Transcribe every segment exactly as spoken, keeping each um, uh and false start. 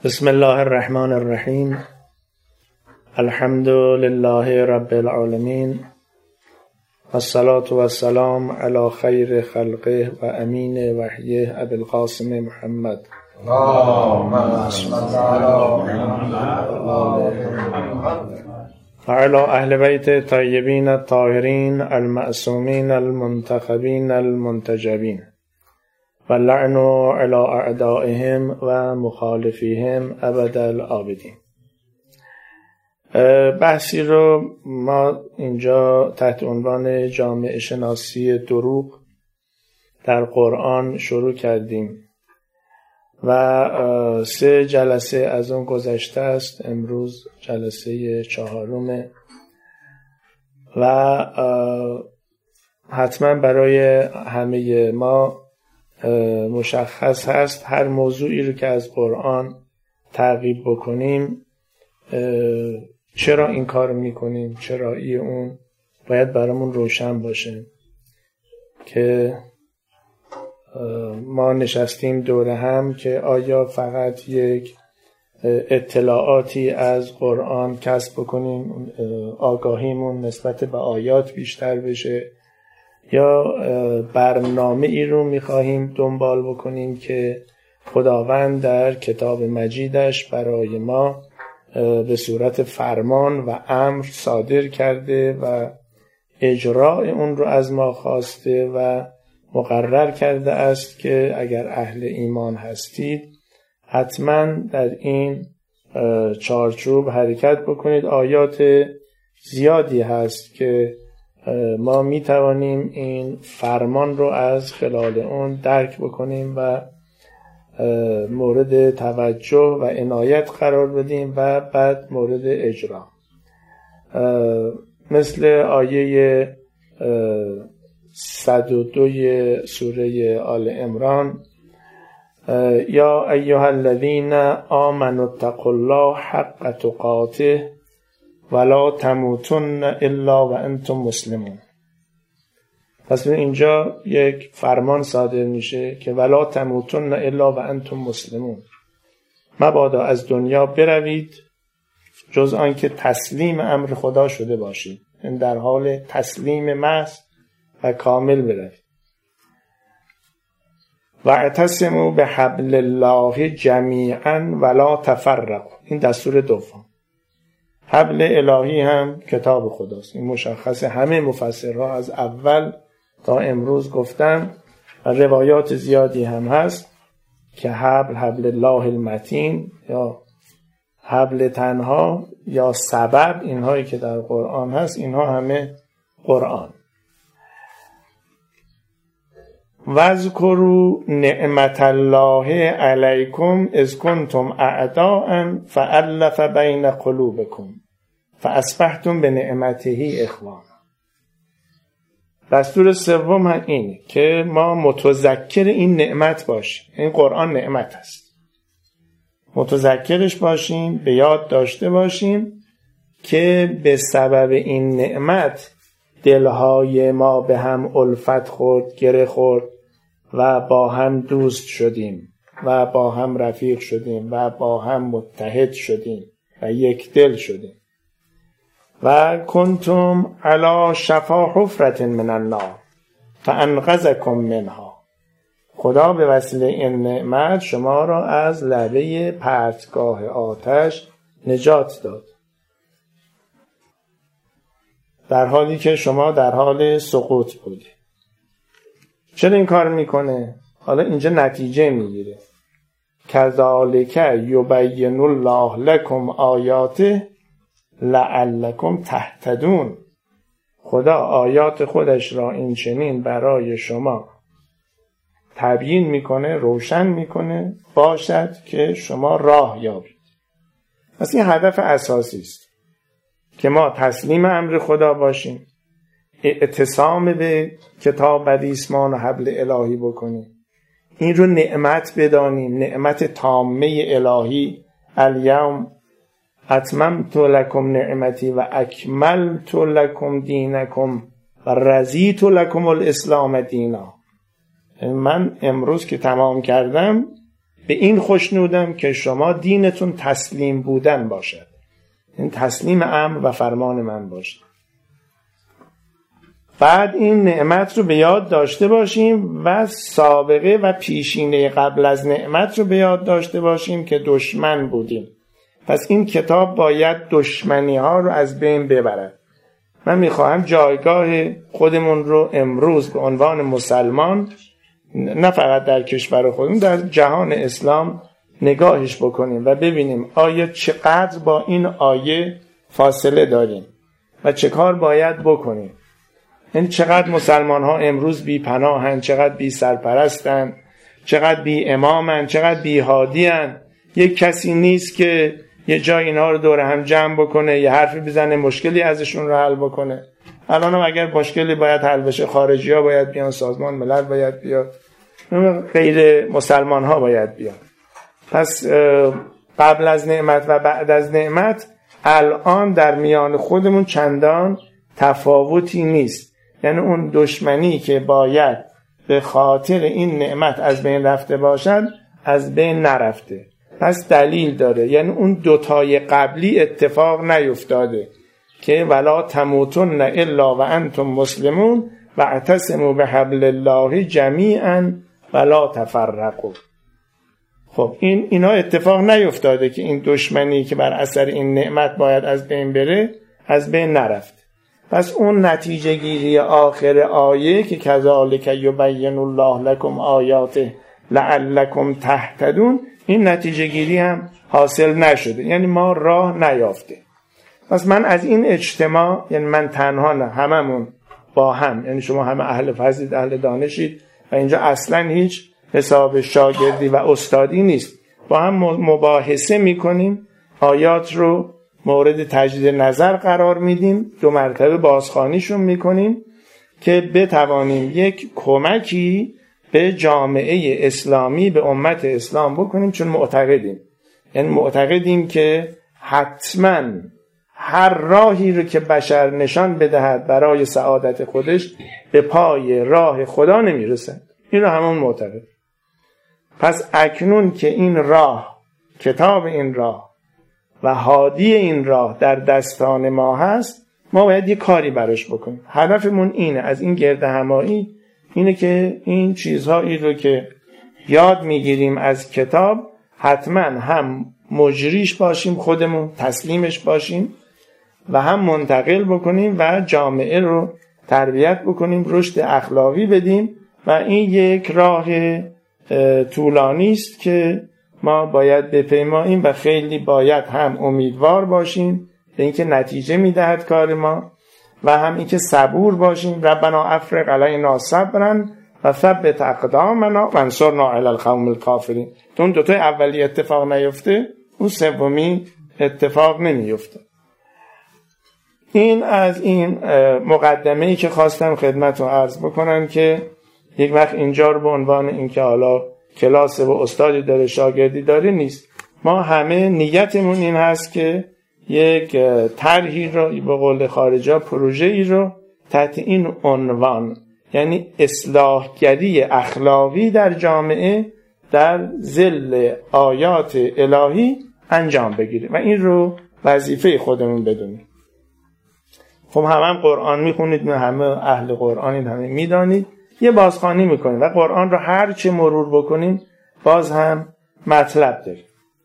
بسم الله الرحمن الرحیم. الحمد لله رب العالمین، والصلاة والسلام علی خیر خلقه و امین وحیه ابی القاسم محمد اللهم صل علی محمد و آل محمد و علی اهل بیت طیبین الطاهرین المعصومین المنتخبین المنتجبین و لعن علی اعدائهم و مخالفیهم ابد الآبدین. بحثی رو ما اینجا تحت عنوان جامعه شناسی دروغ در قرآن شروع کردیم و سه جلسه از اون گذشته است. امروز جلسه چهارمه و حتما برای همه ما مشخص هست هر موضوعی رو که از قرآن تعقیب بکنیم چرا این کار میکنیم، چرایی اون باید برامون روشن باشه که ما نشستیم دوره هم که آیا فقط یک اطلاعاتی از قرآن کسب بکنیم، آگاهیمون نسبت به آیات بیشتر بشه، یا برنامه ای رو میخواهیم دنبال بکنیم که خداوند در کتاب مجیدش برای ما به صورت فرمان و امر صادر کرده و اجراء اون رو از ما خواسته و مقرر کرده است که اگر اهل ایمان هستید حتما در این چارچوب حرکت بکنید. آیات زیادی هست که ما می توانیم این فرمان رو از خلال اون درک بکنیم و مورد توجه و عنایت قرار بدیم و بعد مورد اجرا. مثل آیه صد و دو سوره آل عمران، یا ایها الذین آمنوا اتقوا الله حق تقاته ولا تموتن الا و انتم مسلمون. پس اینجا یک فرمان صادر میشه که ولا تموتن الا و انتم مسلمون، مبادا از دنیا بروید جز آن که تسلیم امر خدا شده باشید، این در حال تسلیم محض و کامل بروید. واعتصموا بحبل الله جمیعا ولا تفرقوا، این دستور دوم. حبل الهی هم کتاب خداست، این مشخص، همه مفسرها از اول تا امروز گفتن و روایات زیادی هم هست که حبل حبل الله المتین یا حبل تنها یا سبب، اینهایی که در قرآن هست اینها همه قرآن. واذکروا نعمت الله علیکم اذ کنتم اعداء فالف بین قلوبکم فاصبحتم بنعمته اخوانا. دستور سوم هم اینه که ما متذکر این نعمت باشیم. این قرآن نعمت است، متذکرش باشیم، به یاد داشته باشیم که به سبب این نعمت دلهای ما به هم الفت خورد، گره خورد و با هم دوست شدیم و با هم رفیق شدیم و با هم متحد شدیم و یک دل شدیم. و کنتم علی شفا حفرة من النار فانقذکم منها، خدا به وسیله این نعمت شما را از لبه پرتگاه آتش نجات داد، در حالی که شما در حال سقوط بودید. چرا این کار میکنه؟ حالا اینجا نتیجه میگیره. کذالک یبین الله لکم آیاته لعلکم تهتدون، خدا آیات خودش را این چنین برای شما تبیین میکنه، روشن میکنه، باشد که شما راه یابید. پس این هدف اساسی است که ما تسلیم امر خدا باشیم، اعتصام به کتاب بدیسمان و حبل الهی بکنیم، این رو نعمت بدانیم، نعمت تامه الهی. الیوم اتممت لکم نعمتی و اکملت لکم دینکم و رضیت لکم الاسلام دینا. من امروز که تمام کردم به این خوشنودم که شما دینتون تسلیم بودن باشد، این تسلیم امر و فرمان من باشد. بعد این نعمت رو به یاد داشته باشیم و سابقه و پیشینه قبل از نعمت رو به یاد داشته باشیم که دشمن بودیم. پس این کتاب باید دشمنی ها رو از بین ببرد. من میخواهم جایگاه خودمون رو امروز به عنوان مسلمان، نه فقط در کشور خودمون، در جهان اسلام نگاهش بکنیم و ببینیم آیا چقدر با این آیه فاصله داریم و چه کار باید بکنیم. یعنی چقدر مسلمان ها امروز بی پناهن، چقدر بی سرپرستن، چقدر بی امامن، چقدر بی هادی‌ان. یک کسی نیست که یه جای اینا رو دور هم جمع بکنه، یه حرفی بزنه مشکلی ازشون رو حل بکنه. الان هم اگر مشکلی باید حل بشه، خارجی ها باید بیان، سازمان ملل باید بیاد، غیر مسلمان ها باید بیان. پس قبل از نعمت و بعد از نعمت الان در میان خودمون چندان تفاوتی نیست. یعنی اون دشمنی که باید به خاطر این نعمت از بین رفته باشد از بین نرفته. پس دلیل داره، یعنی اون دوتای قبلی اتفاق نیفتاده که ولا تموتن الا و انتم مسلمون و اعتصموا بحبل الله جمیعا ولا تفرقوا. خب این اینا اتفاق نیفتاده که این دشمنی که بر اثر این نعمت باید از بین بره از بین نرفت. پس اون نتیجه گیری آخر آیه که کذالک یبین الله لکم آیاته لعلکم تهتدون، این نتیجه گیری هم حاصل نشده، یعنی ما راه نیافته. پس من از این اجتماع، یعنی من تنها نه، هممون با هم، یعنی شما همه اهل فضلید، اهل دانشید و اینجا اصلا هیچ حساب شاگردی و استادی نیست، با هم مباحثه میکنیم، آیات رو مورد تجدید نظر قرار میدیم، دو مرتبه بازخوانیشون میکنیم که بتوانیم یک کمکی به جامعه اسلامی، به امت اسلام بکنیم. چون معتقدیم، یعنی معتقدیم که حتما هر راهی رو که بشر نشان بدهد برای سعادت خودش به پای راه خدا نمیرسد. این رو همون معتقد. پس اکنون که این راه، کتاب این راه و هادی این راه در دستان ما هست، ما باید یه کاری براش بکنیم. هدفمون اینه، از این گرد همایی اینه که این چیزهایی رو که یاد میگیریم از کتاب حتما هم مجریش باشیم، خودمون تسلیمش باشیم و هم منتقل بکنیم و جامعه رو تربیت بکنیم، رشد اخلاقی بدیم. و این یک راه طولانی است که ما باید بپیماییم و خیلی باید هم امیدوار باشیم به اینکه نتیجه میدهد کار ما و هم اینکه صبور باشیم. ربنا افرغ علینا صبرا و ثبت اقدامنا وانصرنا علی القوم الکافرین. اون دو تا اولی اتفاق نیفته، اون سومی اتفاق نمیفته. این از این مقدمه‌ای که خواستم خدمتتون عرض بکنم که یک وقت اینجا رو به عنوان اینکه حالا کلاس و استادی داره، شاگردی داره نیست. ما همه نیتمون این هست که یک طرحی رو، به قول خارجا پروژه‌ای رو تحت این عنوان، یعنی اصلاحگری اخلاقی در جامعه در ظل آیات الهی انجام بگیریم و این رو وظیفه خودمون بدونیم. خب همه هم قرآن میخونید، همه اهل قرآنید، همه میدانید، یه بازخوانی میکنید و قرآن رو هر چه مرور بکنید باز هم مطلب داریم.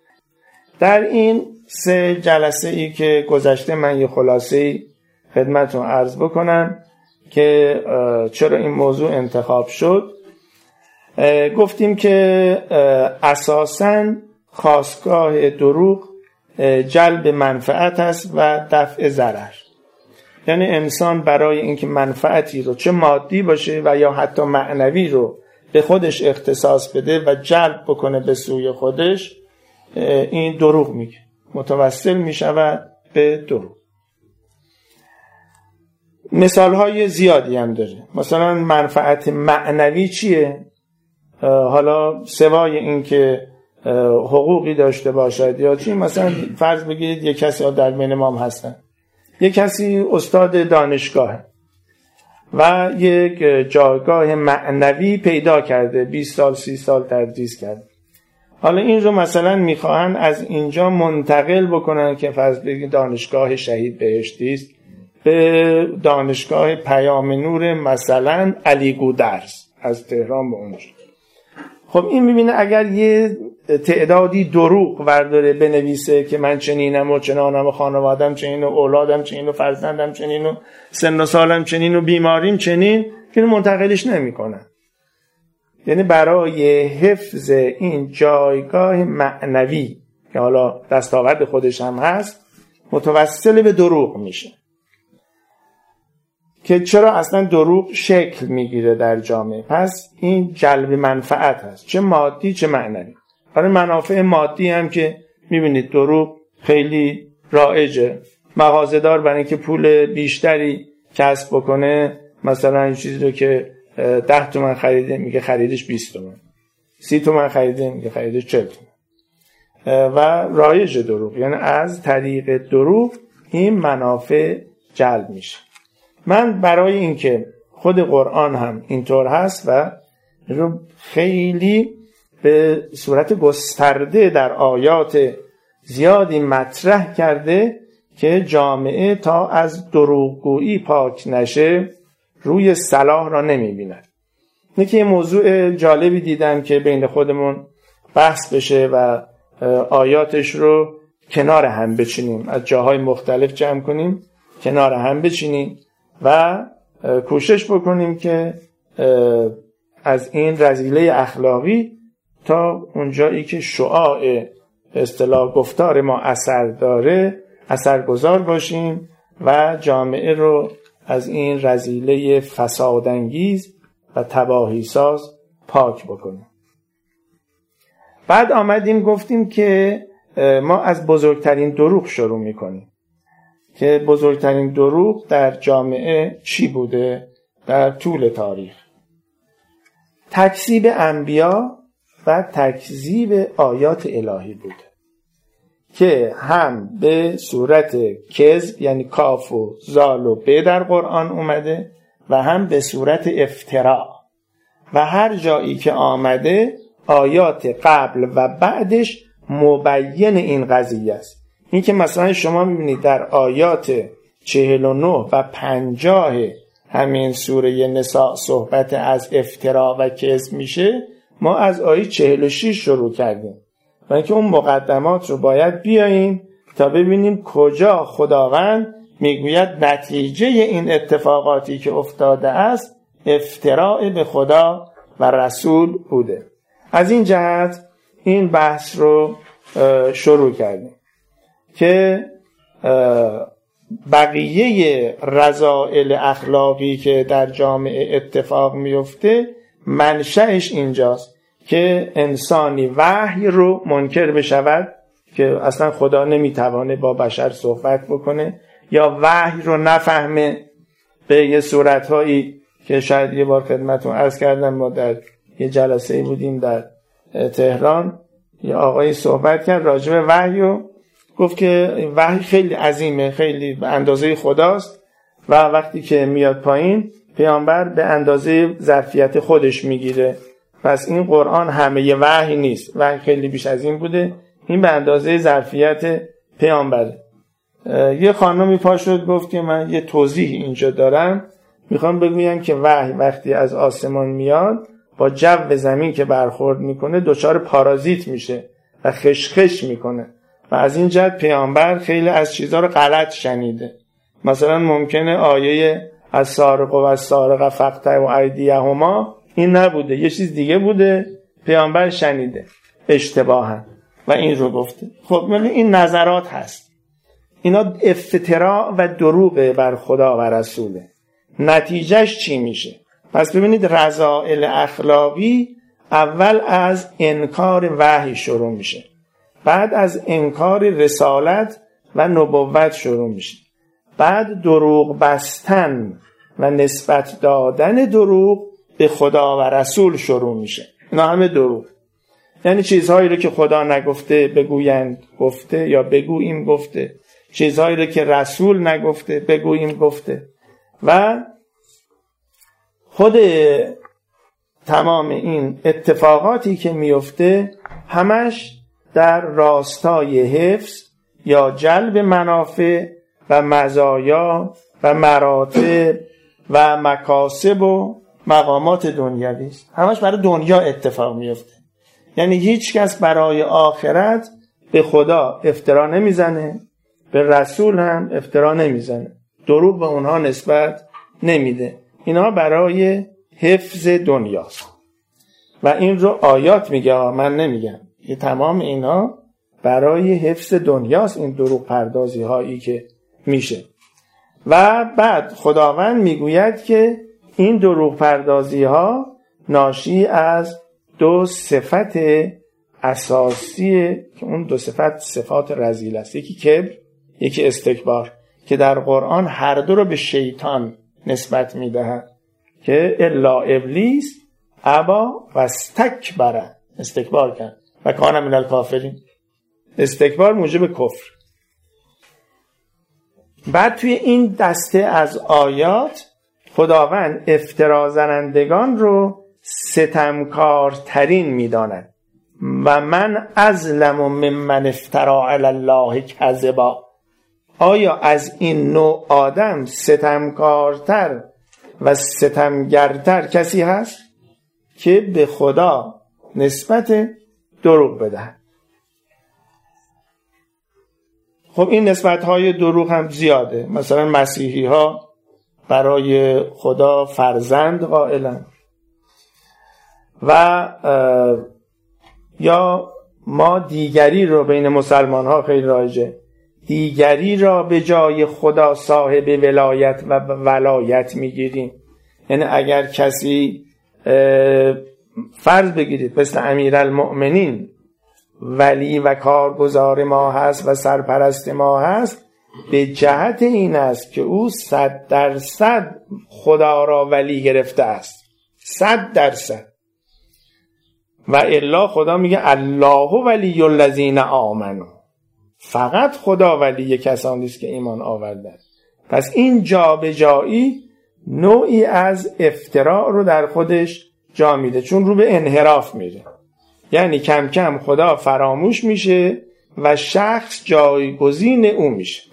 در این سه جلسه ای که گذشته من یه خلاصه خدمتتون عرض بکنم که چرا این موضوع انتخاب شد. گفتیم که اساساً خاستگاه دروغ جلب منفعت است و دفع ضرر. یعنی انسان برای اینکه منفعتی رو، چه مادی باشه و یا حتی معنوی، رو به خودش اختصاص بده و جلب بکنه به سوی خودش، این دروغ میگه، متوسل میشود به دروغ. مثال های زیادی هم داره. مثلا منفعت معنوی چیه؟ حالا سوای این که حقوقی داشته باشد یا چی، مثلا فرض بگیرید یک کسی در بین ما هم هستن، یک کسی استاد دانشگاه و یک جایگاه معنوی پیدا کرده، بیست سال سی سال تدریس کرده. حالا این رو مثلا میخواهن از اینجا منتقل بکنن که فرض بگید دانشگاه شهید بهشتی است به دانشگاه پیام نور مثلا علی گودرز از تهران به اونجا. خب این میبینه اگر یه تعدادی دروغ ورداره بنویسه که من چنینم و چنانم و خانوادم چنین و اولادم چنین و فرزندم چنین و سن و سالم چنین و بیماریم چنین، که منتقلش نمیکنن. یعنی برای حفظ این جایگاه معنوی که حالا دستاورد خودش هم هست متوسل به دروغ میشه. که چرا اصلا دروغ شکل میگیره در جامعه؟ پس این جلب منفعت هست، چه مادی چه معنوی. برای منافع مادی هم که میبینید دروغ خیلی رایجه. مغازه‌دار برای اینکه پول بیشتری کسب بکنه مثلا این چیزی رو که ده تومن خریده میگه خریدش بیست تومن، سی تومن خریده میگه خریدش چهل تومن و رایج دروغ. یعنی از طریق دروغ این منافع جلب میشه. من برای اینکه خود قرآن هم اینطور هست و رو خیلی به صورت گسترده در آیات زیادی مطرح کرده که جامعه تا از دروغگویی پاک نشه روی صلاح را نمی‌بیند. اینکه یه موضوع جالبی دیدم که بین خودمون بحث بشه و آیاتش رو کنار هم بچینیم، از جاهای مختلف جمع کنیم کنار هم بچینیم و کوشش بکنیم که از این رذیله اخلاقی تا اونجایی که شعاع به اصطلاح گفتار ما اثر داره اثرگذار باشیم و جامعه رو از این رذیله فسادانگیز و تباهی ساز پاک بکنیم. بعد آمدیم گفتیم که ما از بزرگترین دروغ شروع میکنیم که بزرگترین دروغ در جامعه چی بوده در طول تاریخ؟ تکذیب انبیا و تکذیب آیات الهی بوده که هم به صورت کذب یعنی کاف و زال و ب در قرآن اومده و هم به صورت افتراء و هر جایی که آمده آیات قبل و بعدش مبین این قضیه است. این که مثلا شما میبینید در آیات چهل و نه و پنجاه همین سوره نساء صحبت از افتراء و کذب میشه، ما از آیه چهل و شش شروع کردیم و اینکه اون مقدمات رو باید بیاییم تا ببینیم کجا خداوند میگوید نتیجه این اتفاقاتی که افتاده است افتراء به خدا و رسول بوده. از این جهت این بحث رو شروع کردیم که بقیه رذائل اخلاقی که در جامعه اتفاق میفته منشأش اینجاست که انسانی وحی رو منکر بشود که اصلا خدا نمیتوانه با بشر صحبت بکنه یا وحی رو نفهمه به یه صورتهایی که شاید یه بار خدمتون عرض کردم. ما در یه جلسه بودیم در تهران، یه آقایی صحبت کرد راجع به وحی و گفت که وحی خیلی عظیمه، خیلی به اندازه خداست و وقتی که میاد پایین پیامبر به اندازه ظرفیت خودش میگیره، پس این قرآن همه یه وحی نیست، وحی خیلی بیش از این بوده، این به اندازه ظرفیت پیامبره. یه خانمی پا شد گفت که من یه توضیح اینجا دارم، میخوام بگویم که وحی وقتی از آسمان میاد با جو زمین که برخورد میکنه دچار پارازیت میشه و خشخش میکنه و از این جهت پیامبر خیلی از چیزها رو غلط شنیده. مثلا ممکنه آیه از سارق و از سارق فقطع و ایدیهما این نبوده، یه چیز دیگه بوده، پیامبر شنیده اشتباها و این رو گفته. خب این نظرات هست، اینا افتراء و دروغ بر خدا و رسوله. نتیجهش چی میشه؟ پس ببینید رذائل اخلاقی اول از انکار وحی شروع میشه، بعد از انکار رسالت و نبوت شروع میشه، بعد دروغ بستن و نسبت دادن دروغ به خدا و رسول شروع میشه. اینا همه دروغ، یعنی چیزهایی رو که خدا نگفته بگویند گفته یا بگوییم گفته، چیزهایی رو که رسول نگفته بگوییم گفته. و خود تمام این اتفاقاتی که میفته همش در راستای حفظ یا جلب منافع و مزایا و مراتب و مکاسب و مقامات دنیوی است. همش برای دنیا اتفاق میفته. یعنی هیچ کس برای آخرت به خدا افترا نمیزنه، به رسول هم افترا نمیزنه، دروغ به اونها نسبت نمیده. اینا برای حفظ دنیاست و این رو آیات میگه، من نمیگم. یه تمام اینا برای حفظ دنیاست، این دروغ پردازی هایی که میشه. و بعد خداوند میگوید که این دروغ پردازی ها ناشی از دو صفت اساسیه که اون دو صفت صفات رذیل است، یکی کبر، یکی استکبار، که در قرآن هر دو رو به شیطان نسبت میدهد که الا ابلیس ابا و استکبر، استکبار کرد و کان من الکافرین. استکبار موجب کفر. بعد توی این دسته از آیات خداوند افترا زنندگان رو ستمکارترین میداند و من ازلم ممن افترا علی الله کذبا. آیا از این نوع آدم ستمکارتر و ستمگرتر کسی هست که به خدا نسبت دروغ بدهد؟ خب این نسبت‌های دروغ هم زیاده. مثلا مسیحی ها برای خدا فرزند قائلند و یا ما دیگری رو بین مسلمان ها خیلی رایجه، دیگری را به جای خدا صاحب ولایت و ولایت میگیریم. یعنی اگر کسی فرض بگیرید مثل امیرالمؤمنین ولی و کارگزار ما هست و سرپرست ما هست، به جهت این است که او صد درصد خدا را ولی گرفته است، صد درصد. و الا خدا میگه الله ولی الذین آمنوا، فقط خدا ولی کسانی است که ایمان آوردند. پس این جابجایی نوعی از افتراء رو در خودش جا میده، چون رو به انحراف میره. یعنی کم کم خدا فراموش میشه و شخص جایگزین او میشه.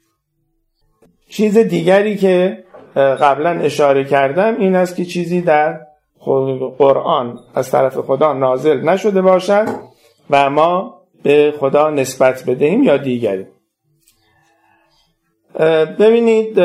چیز دیگری که قبلا اشاره کردم این است که چیزی در قرآن از طرف خدا نازل نشده باشد و ما به خدا نسبت بدهیم یا دیگری. ببینید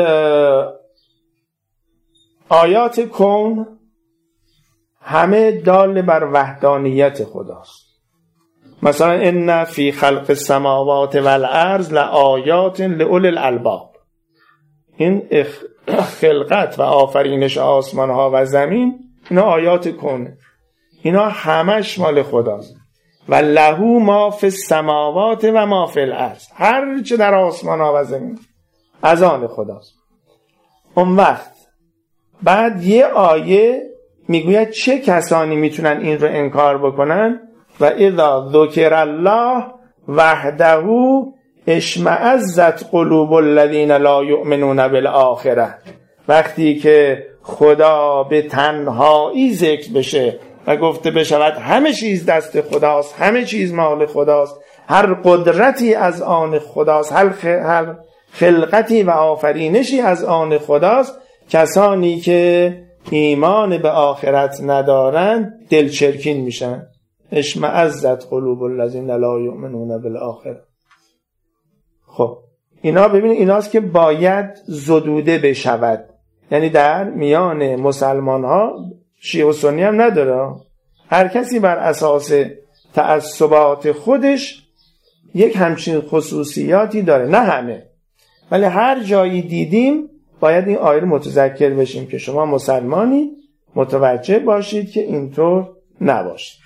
آیات کون همه دال بر وحدانیت خداست. مثلا ان فی خلق السماوات والارض لآیات لأولی الالباب. این خلقت و آفرینش آسمان ها و زمین اینا آیات کونه، اینا همش مال خداست. و لهو ما فی السماوات و ما فی الارض، هر چه در آسمان ها و زمین از آن خداست. اون وقت بعد یه آیه میگوید چه کسانی میتونن این رو انکار بکنن؟ و اذا ذکر الله وحده اشمئزت قلوب الذین لا یؤمنون بالآخره. وقتی که خدا به تنهایی ذکر بشه و گفته بشود همه چیز دست خداست، همه چیز مال خداست، هر قدرتی از آن خداست، هر خلقتی و آفرینشی از آن خداست، کسانی که ایمان به آخرت ندارن دلچرکین میشن. اشمئزت قلوب الذین لا یؤمنون بالآخره. خب اینا ببینید ایناست که باید زدوده بشود. یعنی در میان مسلمان ها شیعه و سنی هم نداره، هر کسی بر اساس تعصبات خودش یک همچین خصوصیاتی داره، نه همه، ولی هر جایی دیدیم باید این آیه رو متذکر بشیم که شما مسلمانی متوجه باشید که اینطور نباشید.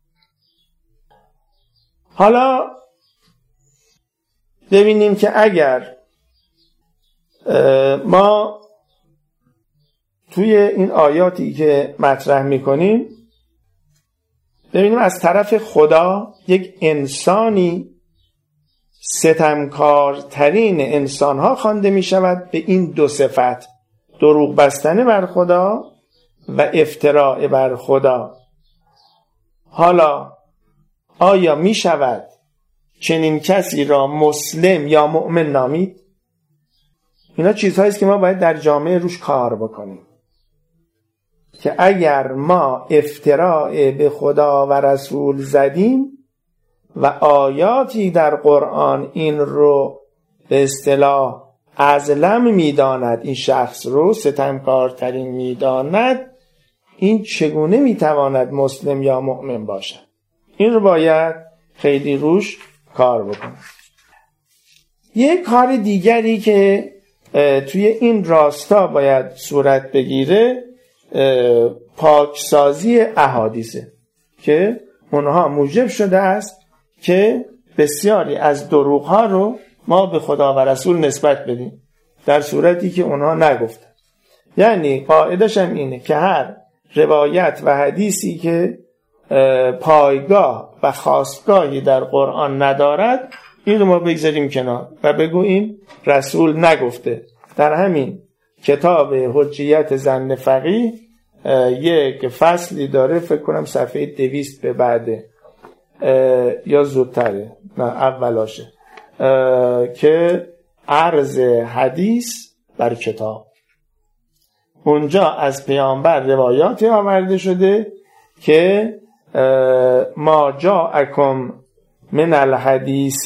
حالا ببینیم که اگر ما توی این آیاتی که مطرح میکنیم ببینیم از طرف خدا یک انسانی ستمکارترین انسانها خوانده می شود به این دو صفت، دروغ بستن بر خدا و افتراء بر خدا. حالا آیا می شود چنین کسی را مسلم یا مؤمن نامید؟ اینا چیزهاییست که ما باید در جامعه روش کار بکنیم، که اگر ما افتراء به خدا و رسول زدیم و آیاتی در قرآن این رو به اصطلاح ازلم میداند، این شخص رو ستمکارترین میداند، این چگونه میتواند مسلم یا مؤمن باشد؟ این رو باید خیلی روش کار بکنیم. یک کار دیگری که توی این راستا باید صورت بگیره پاکسازی احادیثه، که اونها موجب شده است که بسیاری از دروغ‌ها رو ما به خدا و رسول نسبت بدیم در صورتی که اونها نگفتن. یعنی قاعدش هم اینه که هر روایت و حدیثی که پایگاه و خاستگاهی در قرآن ندارد، این رو ما بگذاریم کنار و بگوییم رسول نگفته. در همین کتاب حجیت ظن فقیه یک فصلی داره، فکر کنم صفحه دویست به بعده یا زودتره، نه اولاشه، که عرض حدیث بر کتاب. اونجا از پیامبر روایاتی آورده شده که ما جاءکم من الحدیث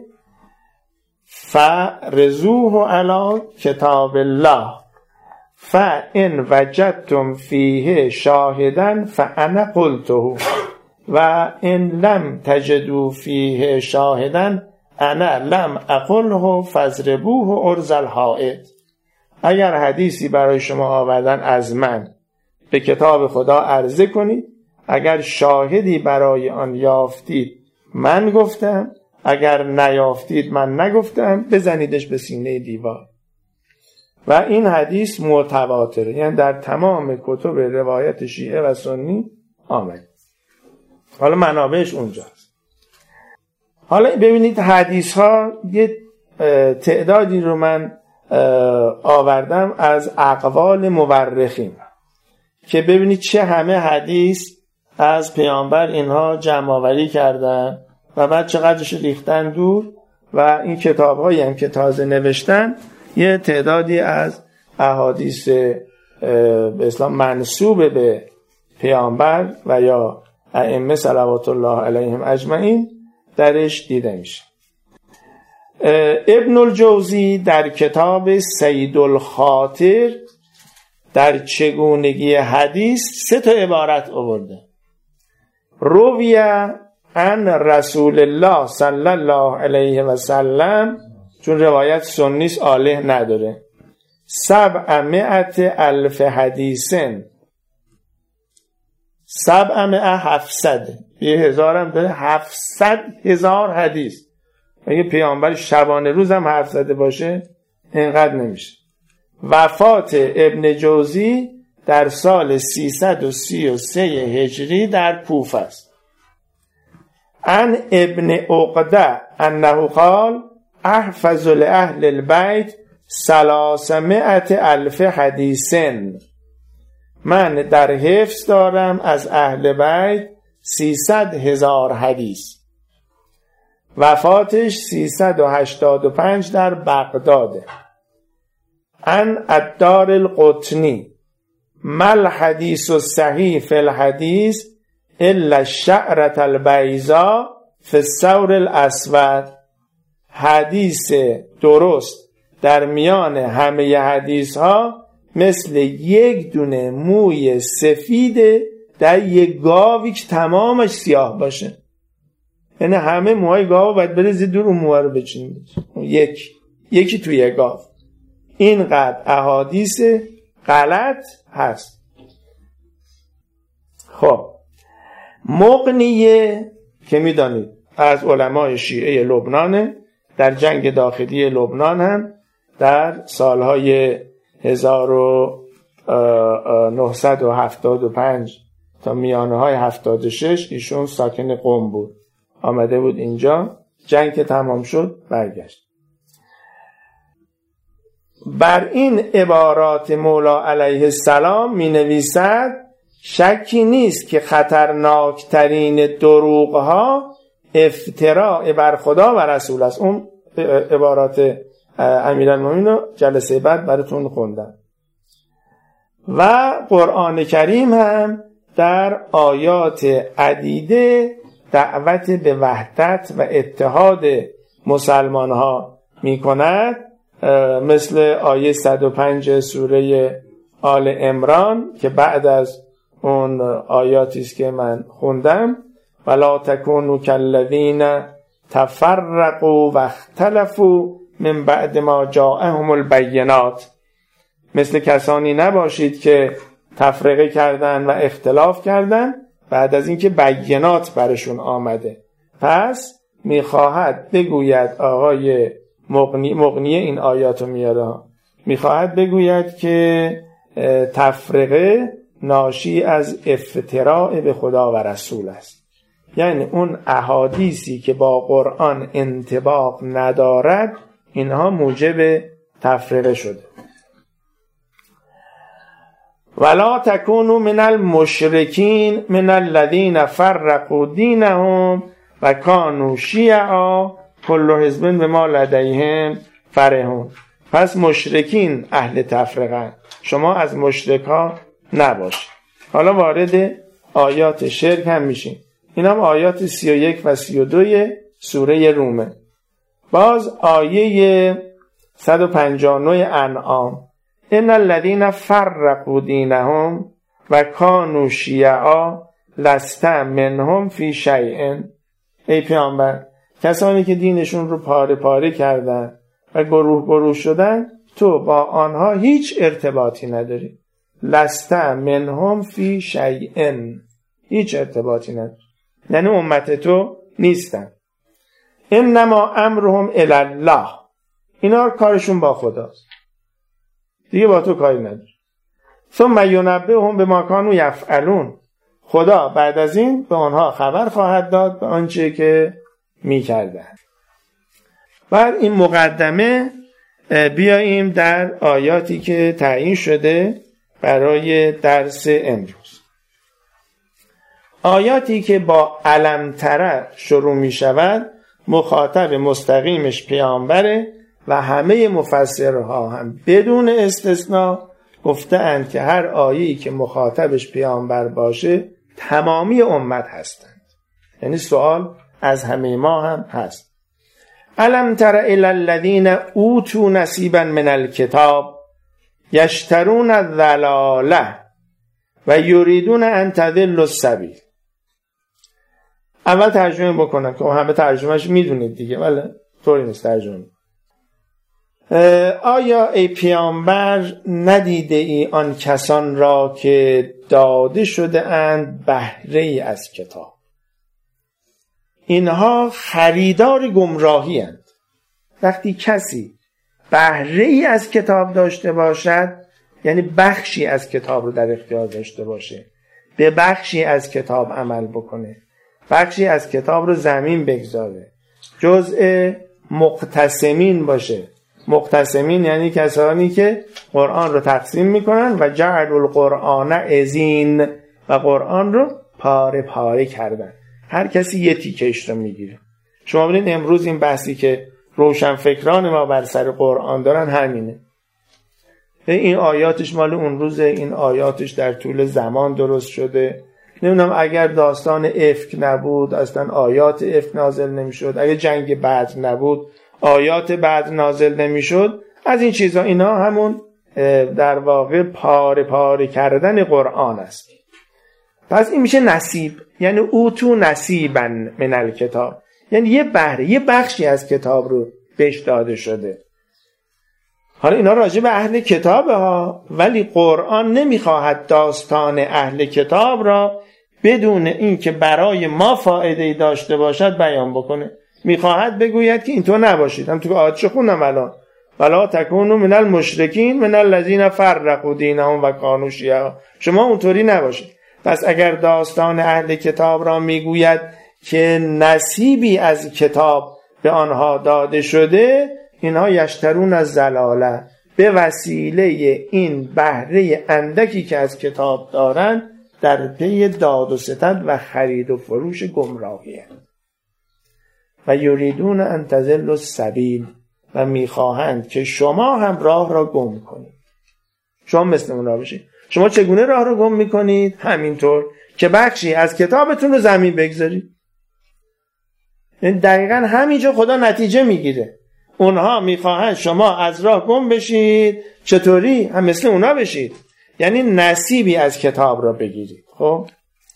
فرزوه علی کتاب الله فان وجدتم فیه شاهدا فانا قلته و ان لم تجدوا فیه شاهدا انا لم اقله فاضربوه عرض الحائط. اگر حدیثی برای شما آوردن از من، به کتاب خدا عرضه کنید، اگر شاهدی برای آن یافتید من گفتم، اگر نیافتید من نگفتم، بزنیدش به سینه دیوار. و این حدیث متواتره، یعنی در تمام کتب روایت شیعه و سنی آمده. حالا منابعش اونجاست. حالا ببینید حدیث ها یه تعدادی رو من آوردم از اقوال مورخین که ببینید چه همه حدیث از پیامبر اینها جمع آوری کردن و بعد چقدرش ریختن دور، و این کتاب هایی هم که تازه نوشتن یه تعدادی از احادیث به اسلام منسوب به پیامبر و یا ائمه صلوات الله علیهم اجمعین درش دیده میشه. ابن الجوزی در کتاب سید الخاطر در چگونگی حدیث سه تا عبارت آورده. رویه عن رسول الله صلی الله علیه و سلم، چون روایت سنیس آله نداره، سبع مئت الف حدیثن، سبع مئه هفتصد، یه هزارم داره، هفتصد هزار حدیث. اگه پیامبر شبانه روز هم حرف زده باشه اینقدر نمیشه. وفات ابن جوزی در سال سیصد و سی و سه هجری در کوفه است. عن ابن عقده انه قال احفظ لأهل البیت ثلاثمائة الف حدیثن، من در حفظ دارم از اهل بیت سیصد هزار حدیث. وفاتش سیصد و هشتاد و پنج در بغداده. عن الدار القطنی مل حدیث الصحیح فی الحدیث الا الشعرة البیضاء فی الثور الاسود، حدیث درست در میان همه حدیث ها مثل یک دونه موی سفید در یک گاوی که تمامش سیاه باشه. یعنی همه موهای گاو باید بریزید دور اون موها رو بچینید، یک یکی توی گاو. اینقدر احادیث غلط هست. خب مغنیه که میدانید از علمای شیعه لبنانه، در جنگ داخلی لبنان هم در سالهای هزار و نهصد و هفتاد و پنج تا میانه های هفتاد و شش ایشون ساکن قم بود، آمده بود اینجا، جنگ که تمام شد برگشت. بر این عبارات مولا علیه السلام می نویسد شکی نیست که خطرناکترین دروغها افتراء بر خدا و رسول است. اون عبارات امیرالمومنین رو جلسه بعد براتون خوندم. و قرآن کریم هم در آیات عدیده دعوت به وحدت و اتحاد مسلمان ها می کند، مثل آیه صد و پنج سوره آل عمران که بعد از اون آیاتی است که من خوندم، ولا تکونوا کالذین تفرقوا واختلفوا من بعد ما جاءهم البینات، مثل کسانی نباشید که تفرقه کردن و اختلاف کردن بعد از اینکه بینات برشون آمده. پس میخواهد بگوید آقای مغنی مغنی این آیاتو میاره، میخواهد بگوید که تفرقه ناشی از افتراء به خدا و رسول است. یعنی اون احادیثی که با قرآن انطباق ندارد اینها موجب تفرقه شده. ولا تکونوا من المشرکین من الذین فرقوا دینهم و کانوا شیعا کل حزب بما لدیهم فرحون. پس مشرکین اهل تفرقه، شما از مشرکا نباشید. حالا وارد آیات شرک هم میشیم. این هم آیات سی و یک و سی و دو سوره رومه. باز آیه صد و پنجاه و نه انعام، ان الذین فرقوا دینهم و کانوا شیعا لست منهم فی شیء. ای پیامبر، کسانی که دینشون رو پاره پاره کردن و گروه گروه شدن تو با آنها هیچ ارتباطی نداری. لست منهم فی شیء، هیچ ارتباطی نداری، یعنی امت تو نیستن. انما امرهم الی الله، اینا کارشون با خداست، دیگه با تو کاری نداره. ثم ینبئهم بما کانوا یفعلون، خدا بعد از این به آنها خبر خواهد داد به آنچه که می‌کردند. بعد این مقدمه بیاییم در آیاتی که تعیین شده برای درس امروز. آیاتی که با الم تره شروع می شود مخاطب مستقیمش پیامبره و همه مفسرها هم بدون استثناء گفتند که هر آیه‌ای که مخاطبش پیامبر باشه تمامی امت هستند. یعنی سوال از همه ما هم هست. الم تر الی الذین اوتوا نصیبا من الکتاب یشترون الضلاله و یریدون ان تضلوا السبیل. اول ترجمه بکنم که همه ترجمهش میدونید دیگه، ولی طوری نیست ترجمه. آیا ای پیامبر ندیده ای آن کسان را که داده شده اند بهره ای از کتاب؟ اینها خریدار گمراهی اند. وقتی کسی بهره ای از کتاب داشته باشد یعنی بخشی از کتاب رو در اختیار داشته باشه، به بخشی از کتاب عمل بکنه، بخشی از کتاب رو زمین بگذاره، جزء مقتسمین باشه. مقتسمین یعنی کسانی که قرآن رو تقسیم میکنن و جعل القرآن عضین، و قرآن رو پاره پاره کردن، هر کسی یه تیکش رو میگیره. شما ببینید امروز این بحثی که روشنفکران ما بر سر قرآن دارن همینه. این آیاتش مال اون روزه، این آیاتش در طول زمان درست شده. نمیدونم اگر داستان افک نبود اصلا آیات افک نازل نمیشد، اگر جنگ بدر نبود آیات بدر نازل نمیشد. از این چیزا اینا همون در واقع پاره پاره کردن قرآن است. پس این میشه نصیب، یعنی اوتو نصیبا من الکتاب، یعنی یه بهره، یه بخشی از کتاب رو بهش داده شده. حالا اینا راجع به اهل کتابه ها، ولی قرآن نمیخواهد داستان اهل کتاب را بدون این که برای ما فایده داشته باشد بیان بکنه. میخواهد بگوید که اینطور نباشید. هم تو آیاتش خوندم الان، ولا تکونوا من المشرکین من الذین فرقوا دینهم و کانوا شیعا، شما اونطوری نباشید. پس اگر داستان اهل کتاب را میگوید که نصیبی از کتاب به آنها داده شده، اینها یشترون از ضلاله، به وسیله این بهره اندکی که از کتاب دارند در پی داد و ستد و خرید و فروش گمراهی و یریدون ان تضلوا السبیل و میخواهند که شما هم راه را گم کنید. شما مثل اونا بشید. شما چگونه راه را گم میکنید؟ همینطور که بخشی از کتابتون رو زمین بگذارید. یعنی دقیقا همینجا خدا نتیجه میگیره. اونها میخواهند شما از راه گم بشید. چطوری؟ هم مثل اونا بشید، یعنی نصیبی از کتاب را بگیرید. خب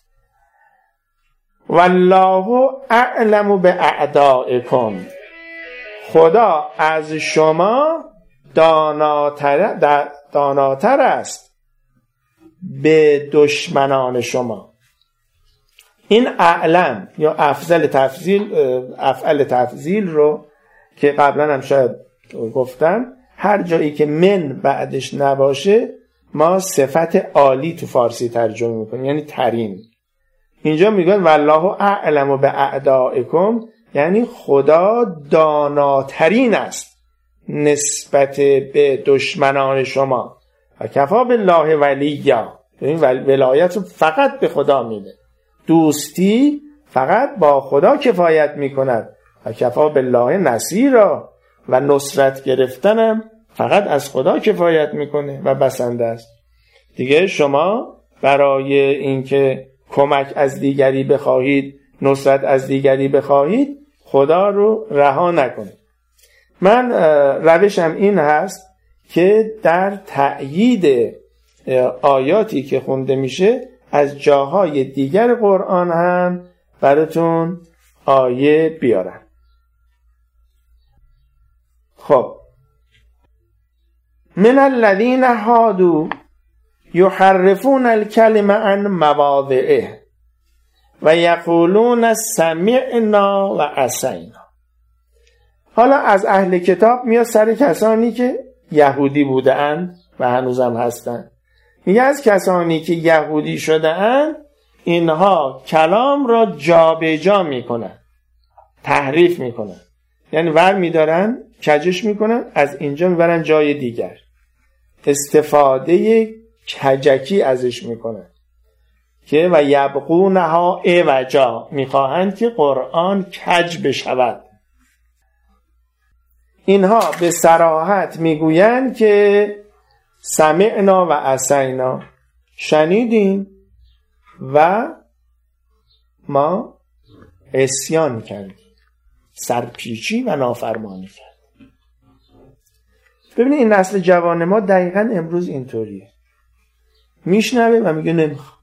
والله اعلم باعدائکم، خدا از شما داناتر, داناتر است به دشمنان شما. این اعلم یا افضل تفضیل افعل تفضیل رو که قبلا هم شاید گفتم، هر جایی که من بعدش نباشه ما صفت عالی تو فارسی ترجمه میکنیم، یعنی ترین. اینجا میگن والله اعلم باعدائکم، یعنی خدا داناترین است نسبت به دشمنان شما. و کفا بالله ولیا، این ولایت رو فقط به خدا میده، دوستی فقط با خدا کفایت میکند. و کفا بالله نصیرا، و نصرت گرفتنم فقط از خدا کفایت میکنه و بسنده است. دیگه شما برای اینکه کمک از دیگری بخواهید، نصرت از دیگری بخواهید، خدا رو رها نکنید. من روشم این هست که در تأیید آیاتی که خونده میشه از جاهای دیگر قرآن هم براتون آیه بیارم. خب من الذین هادوا یحرفون الکلم عن مواضعه و یقولون سمعنا و عصینا. حالا از اهل کتاب میاد سر کسانی که یهودی بوده اند و هنوزم هستند. میگه از کسانی که یهودی شده اند اینها کلام را جابجا میکنن، تحریف میکنن، یعنی ور میدارن، کجش میکنن، از اینجا میبرن جای دیگر، استفاده کجکی ازش میکنن که و یبغونها عوجا، میخواهند که قرآن کج بشود. اینها به صراحت میگویند که سمعنا و عصینا، شنیدیم و ما عصیان کردیم، سرپیچی و نافرمانی کردیم. ببینید این نسل جوان ما دقیقاً امروز اینطوریه، میشنوه و میگه نمیخوام،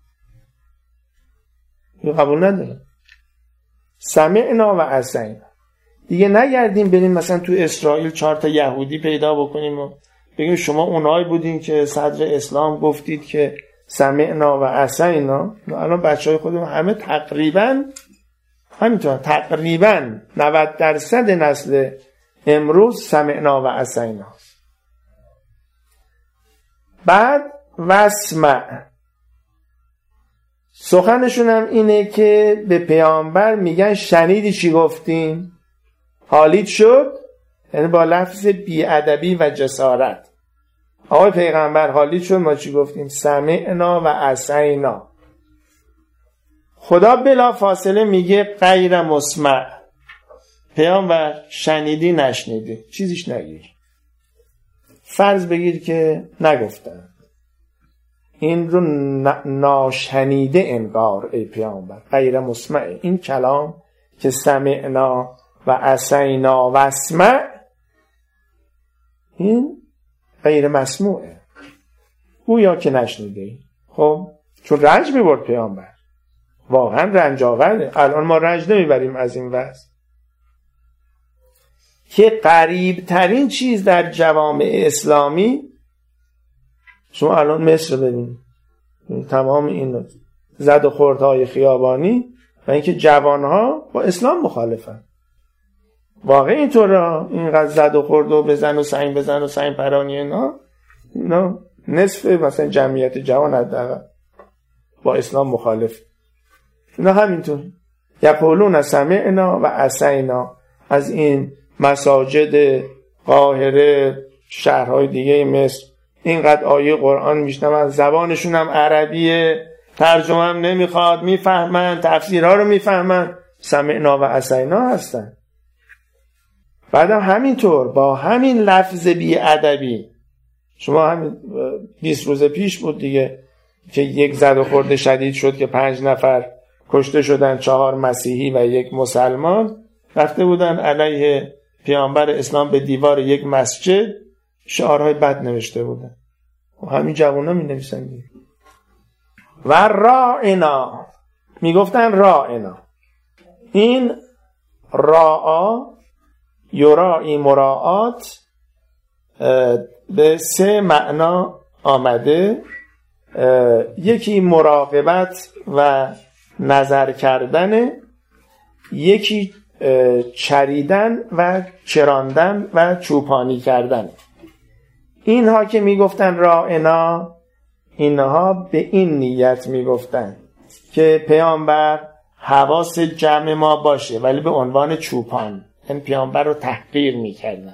یه قبول ندارم. سمعنا و عصینا. دیگه نگردیم بریم مثلا تو اسرائیل چهار تا یهودی پیدا بکنیم و بگیم شما اونایی بودین که صدر اسلام گفتید که سمعنا و عصینا. الان بچهای خودمون همه تقریبا همینطور، تقریبا نود درصد نسل امروز سمعنا و عصینا. بعد واسمع، سخنشون هم اینه که به پیامبر میگن شنیدی چی گفتیم؟ حالیت شد، یعنی با لفظ بی‌ادبی و جسارت. آقای پیغمبر حالیت شد ما چی گفتیم؟ سمعنا و عصینا. خدا بلا فاصله میگه غیر مسمع، پیامبر شنیدی نشنیدی، چیزیش نگیر. فرض بگیر که نگفتن، این رو ناشنیده انگار ای پیامبر. غیر مسمع، این کلام که سمعنا و عصینا و اسمع، این غیر مسموعه، گویا که نشنیده ای. خب چون رنج میبرد پیامبر، واقعا رنج آورده. الان ما رنج نمیبریم از این وضع که قریب ترین چیز در جوامع اسلامی، شما الان مصر ببینید، تمام این زد و خوردهای خیابانی و اینکه جوانها با اسلام مخالفن. واقعا اینطوره، اینقدر زد و خورد و بزن و سنگ بزن و سنگ پرانی اینا، اینا نصف مثلا جمعیت جوان حداقل با اسلام مخالف. اینا همینطور یقولون سمعنا و عصینا. از این مساجد قاهره، شهرهای دیگه مصر اینقدر آیه قرآن میشنون، زبانشون هم عربیه، ترجمه هم نمیخواد، میفهمن، تفسیرها رو میفهمن، سمعنا و عصینا هستن. بعدم همینطور با همین لفظ بی ادبی، شما همین بیست روز پیش بود دیگه که یک زد و خورد شدید شد که پنج نفر کشته شدن، چهار مسیحی و یک مسلمان رفته بودن علیه پیامبر اسلام به دیوار یک مسجد شعارهای بد نوشته بودن. و همین جوونا می نویسن و رائنا، می گفتن رائنا. این راعا یرائی مراعات به سه معنا آمده. یکی مراقبت و نظر کردن، یکی چریدن و چراندن و چوپانی کردن. اینها که میگفتن رائنا، اینها به این نیت میگفتن که پیامبر حواس جمع ما باشه، ولی به عنوان چوپان، این پیامبر رو تحقیر میکردن.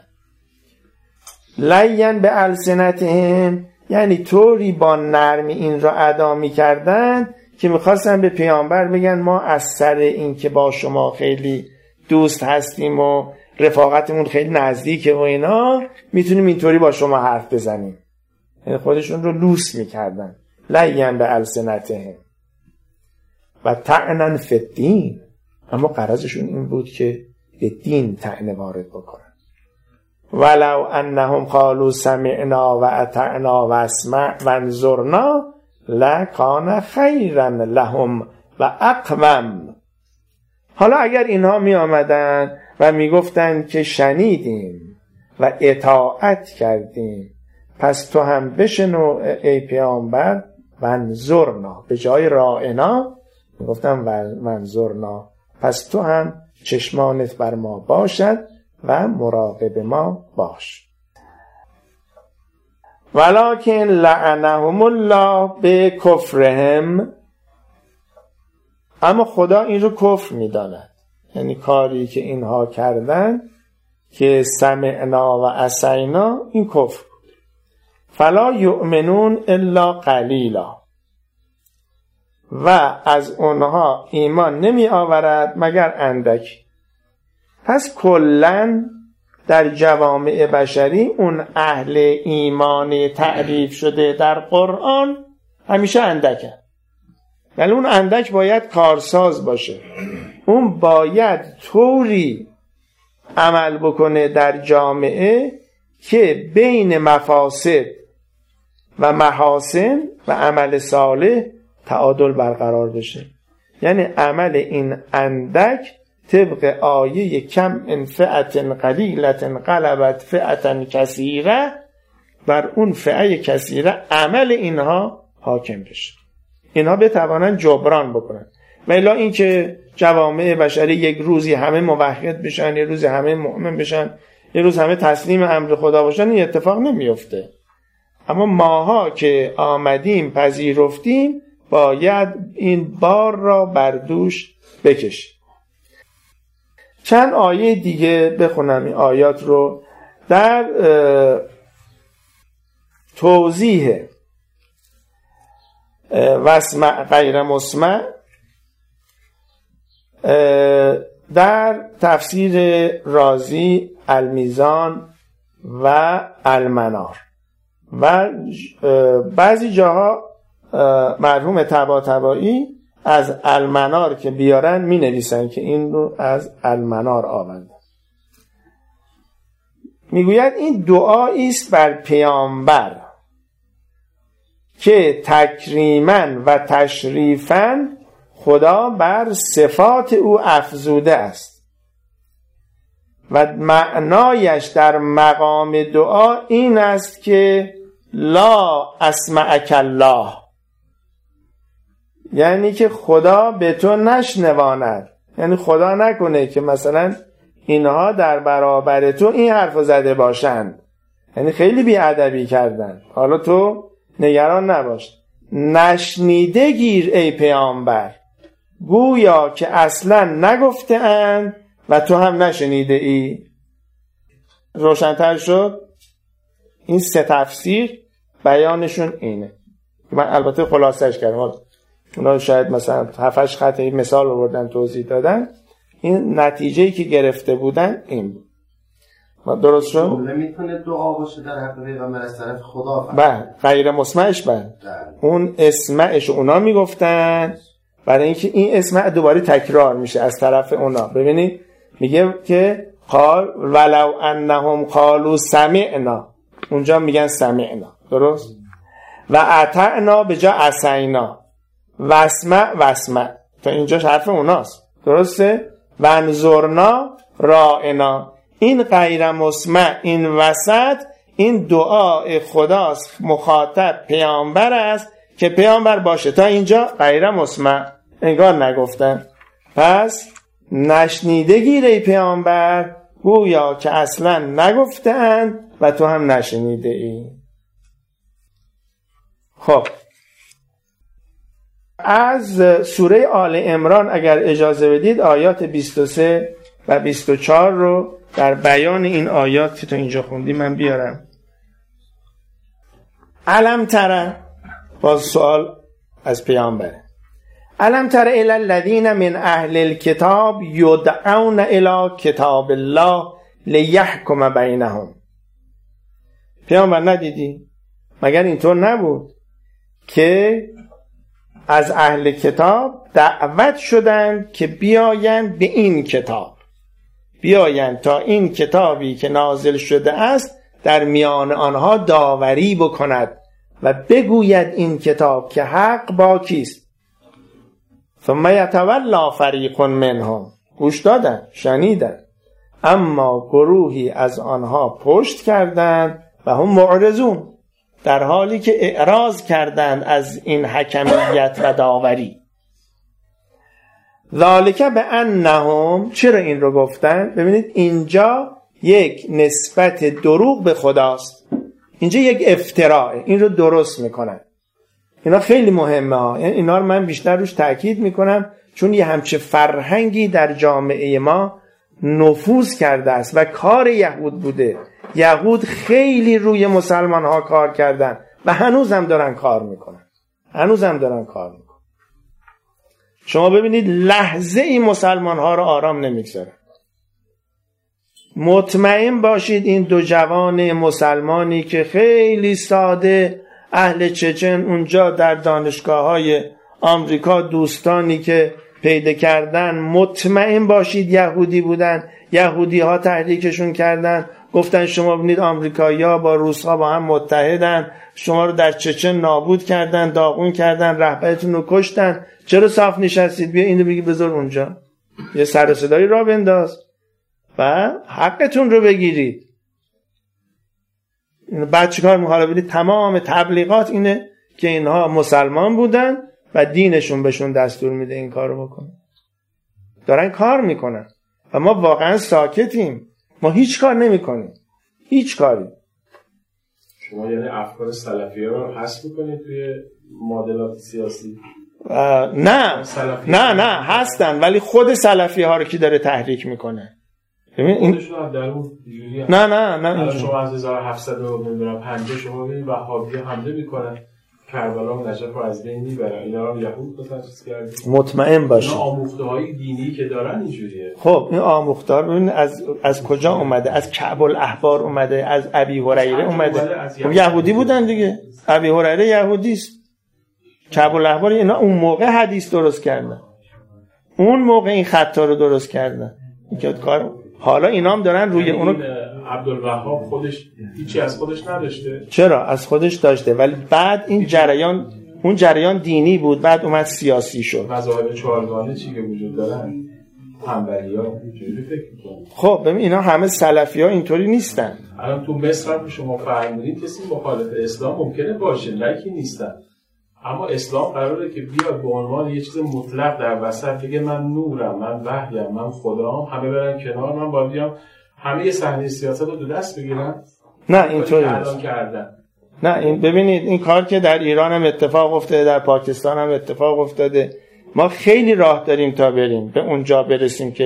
لین به السنتهم، یعنی طوری با نرمی این را ادا میکردن که میخواستن به پیامبر بگن ما از سر این که با شما خیلی دوست هستیم و رفاقتمون خیلی نزدیکه و اینا، میتونیم اینطوری با شما حرف بزنیم. یعنی خودشون رو لوس میکردن. لین به السنتهم و طعنا فی الدین، اما غرضشون این بود که به دین طعنه وارد بکنن. ولو انهم قالوا سمعنا و اطعنا و اسمع و انظرنا لکان خیرا لهم و اقوم. حالا اگر اینها می آمدن و می گفتن که شنیدیم و اطاعت کردیم، پس تو هم بشنو ای پیامبر و انظرنا، به جای رائنا می گفتن و انظرنا، پس تو هم چشمانت بر ما باشد و مراقب ما باش. ولکن لعنهم الله به کفرهم، اما خدا این رو کفر می‌داند. یعنی کاری که اینها کردن که سمعنا و عصینا، این کفر بود. فلا یؤمنون الا قلیلا، و از اونها ایمان نمی آورد مگر اندک. پس کلن در جوامع بشری اون اهل ایمان تعریف شده در قرآن همیشه اندکن، ولی اون اندک باید کارساز باشه. اون باید طوری عمل بکنه در جامعه که بین مفاسد و محاسن و عمل صالح تعادل برقرار بشه. یعنی عمل این اندک طبق آیه کم ان فئة قلیلة غلبت فئة کثیره، بر اون فئه کثیره عمل اینها حاکم بشه، اینها بتوانند جبران بکنن. و الا این که جوامع بشری یک روزی همه موحد بشن، یک روزی همه مؤمن بشن، یک روز همه تسلیم امر خدا باشن، این اتفاق نمیفته. اما ماها که آمدیم پذیرفتیم باید این بار را بر دوش بکشیم. چند آیه دیگه بخونم این آیات رو در توضیح واسمع غیر مسمع در تفسیر رازی، المیزان و المنار. و بعضی جاها مرحوم طباطبایی از المنار که بیارن می نویسن که این رو از المنار آورده. می گوید این دعایی است بر پیامبر که تکریما و تشریفا خدا بر صفات او افزوده است و معنایش در مقام دعا این است که لا اسمعک الله، یعنی که خدا به تو نشنواند. یعنی خدا نکنه که مثلا اینها در برابر تو این حرف زده باشند، یعنی خیلی بیادبی کردن، حالا تو نگران نباش، نشنیده گیر ای پیامبر، گویا که اصلا نگفته اند و تو هم نشنیده ای. روشن‌تر شد؟ این سه تفسیر بیانشون اینه. من البته خلاصش کردم، اونا شاید مثلا هفتش خط این مثال آوردن توضیح دادن، این نتیجه‌ای که گرفته بودن این بود. ما درست شد؟ جمله میتونه دعا باشه در حق پیغمبر از طرف خدا. بله، غیر مسمعش بله. اون اسمعش اونا میگفتن، برای اینکه این اسمع دوباره تکرار میشه از طرف اونا. ببینید میگه که قال ولو انهم قالوا سمعنا، اونجا میگن سمعنا، درست؟ و اطعنا به جا عصینا، واسمع واسمع، تا اینجاش حرف اوناست، درسته؟ و انظرنا رائنا، این غیر مسمع، این وسط، این دعای خداست، مخاطب پیامبر است که پیامبر باشه. تا اینجا غیر مسمع، انگار نگفتن. پس نشنیده گیره پیامبر، گویا که اصلا نگفتن و تو هم نشنیده ای. خب از سوره آل عمران اگر اجازه بدید آیات بیست و سه و بیست و چهار رو در بیان این آیات که تو اینجا خوندی من بیارم. الم تره، باز سوال از پیامبره، الم تره الی الذین من اهل الکتاب یدعون الی کتاب الله لیحکم بینهم. پیامبر ندیدی؟ مگر اینطور نبود که از اهل کتاب دعوت شدند که بیایند به این کتاب، بیایند تا این کتابی که نازل شده است در میان آنها داوری بکند و بگوید این کتاب که حق با کیست. ثم یتولا فریق منهم، گوش دادن، شنیدن، اما گروهی از آنها پشت کردند و هم معرضون، در حالی که اعراض کردند از این حکمیت و داوری. ذالک بانهم، چرا این رو گفتن؟ ببینید اینجا یک نسبت دروغ به خداست، اینجا یک افتراء، این رو درست میکنن. اینا خیلی مهمه ها، اینا رو من بیشتر روش تاکید میکنم چون یه همچه فرهنگی در جامعه ما نفوذ کرده است و کار یهود بوده. یهود خیلی روی مسلمان ها کار کردن و هنوز هم دارن کار میکنن، هنوز هم دارن کار میکنن. شما ببینید لحظه این مسلمان ها رو آرام نمیگذارن. مطمئن باشید این دو جوان مسلمانی که خیلی ساده اهل چچن اونجا در دانشگاه های آمریکا دوستانی که پیدا کردن، مطمئن باشید یهودی بودن. یهودی ها تحریکشون کردن، گفتن شما ببینید آمریکایی ها با روس ها با هم متحدن، شما رو در چچن نابود کردن، داغون کردن، رهبرتون رو کشتن، چرا صاف نشستید؟ بیا اینو بگی بذار اونجا، یه سر و صدایی را بنداز و حقتون رو بگیرید. بعد چیکار می‌کنه؟ ببینید تمام تبلیغات اینه که اینها مسلمان بودن و دینشون بهشون دستور میده این کارو بکنن. دارن کار میکنن و ما واقعا ساکتیم، ما هیچ کار نمیکنیم، هیچ کاری. شما یعنی افکار سلفیه رو حذف میکنید توی معادلات سیاسی؟ نه نه نه هستن، ولی خود سلفی ها رو کی داره تحریک میکنه؟ ببین این نه نه نه شما از هزار و هفتصد و پنجاه شما ببینید وهابی حمله میکنن، کربلا و نجف رو از بین میبرن، اینا رو یهود تاسیس کردن. مطمئن باشید اینا آموخته‌های دینی که دارن اینجوریه. خب این آموختار ببین از از کجا اومده؟ از کعب الاحبار اومده، از ابی هریره اومده. خب یهودی بودن دیگه. ابی هریره یهودی است. کعب الاحبار اینا اون موقع حدیث درست کردن، اون موقع این خطا رو درست کردن. این کار حالا اینا هم دارن روی اونو. عبدالوهاب خودش هیچی از خودش نداشته؟ چرا از خودش داشته، ولی بعد این جریان، اون جریان دینی بود، بعد اومد سیاسی شد. مذاهب چهارگانه چی که وجود دارن، حنبلی‌ها اینجوری فکر می‌کنن. خب ببین اینا همه سلفی‌ها اینطوری نیستن. الان تو مصر هم شما فرمودید کسی مخالف اسلام ممکنه باشه، لکی نیستن، اما اسلام قراره که بیاد به عنوان یه چیز مطلق در وسط بگه من نورم، من وحیم، من خدام، همه برن کنار، من باید بیام همه صحنه سیاست رو دو دست بگیرن. نه اینطوری نیست. نه این ببینید این کار که در ایران هم اتفاق افتاده، در پاکستان هم اتفاق افتاده. ما خیلی راه داریم تا بریم به اونجا برسیم که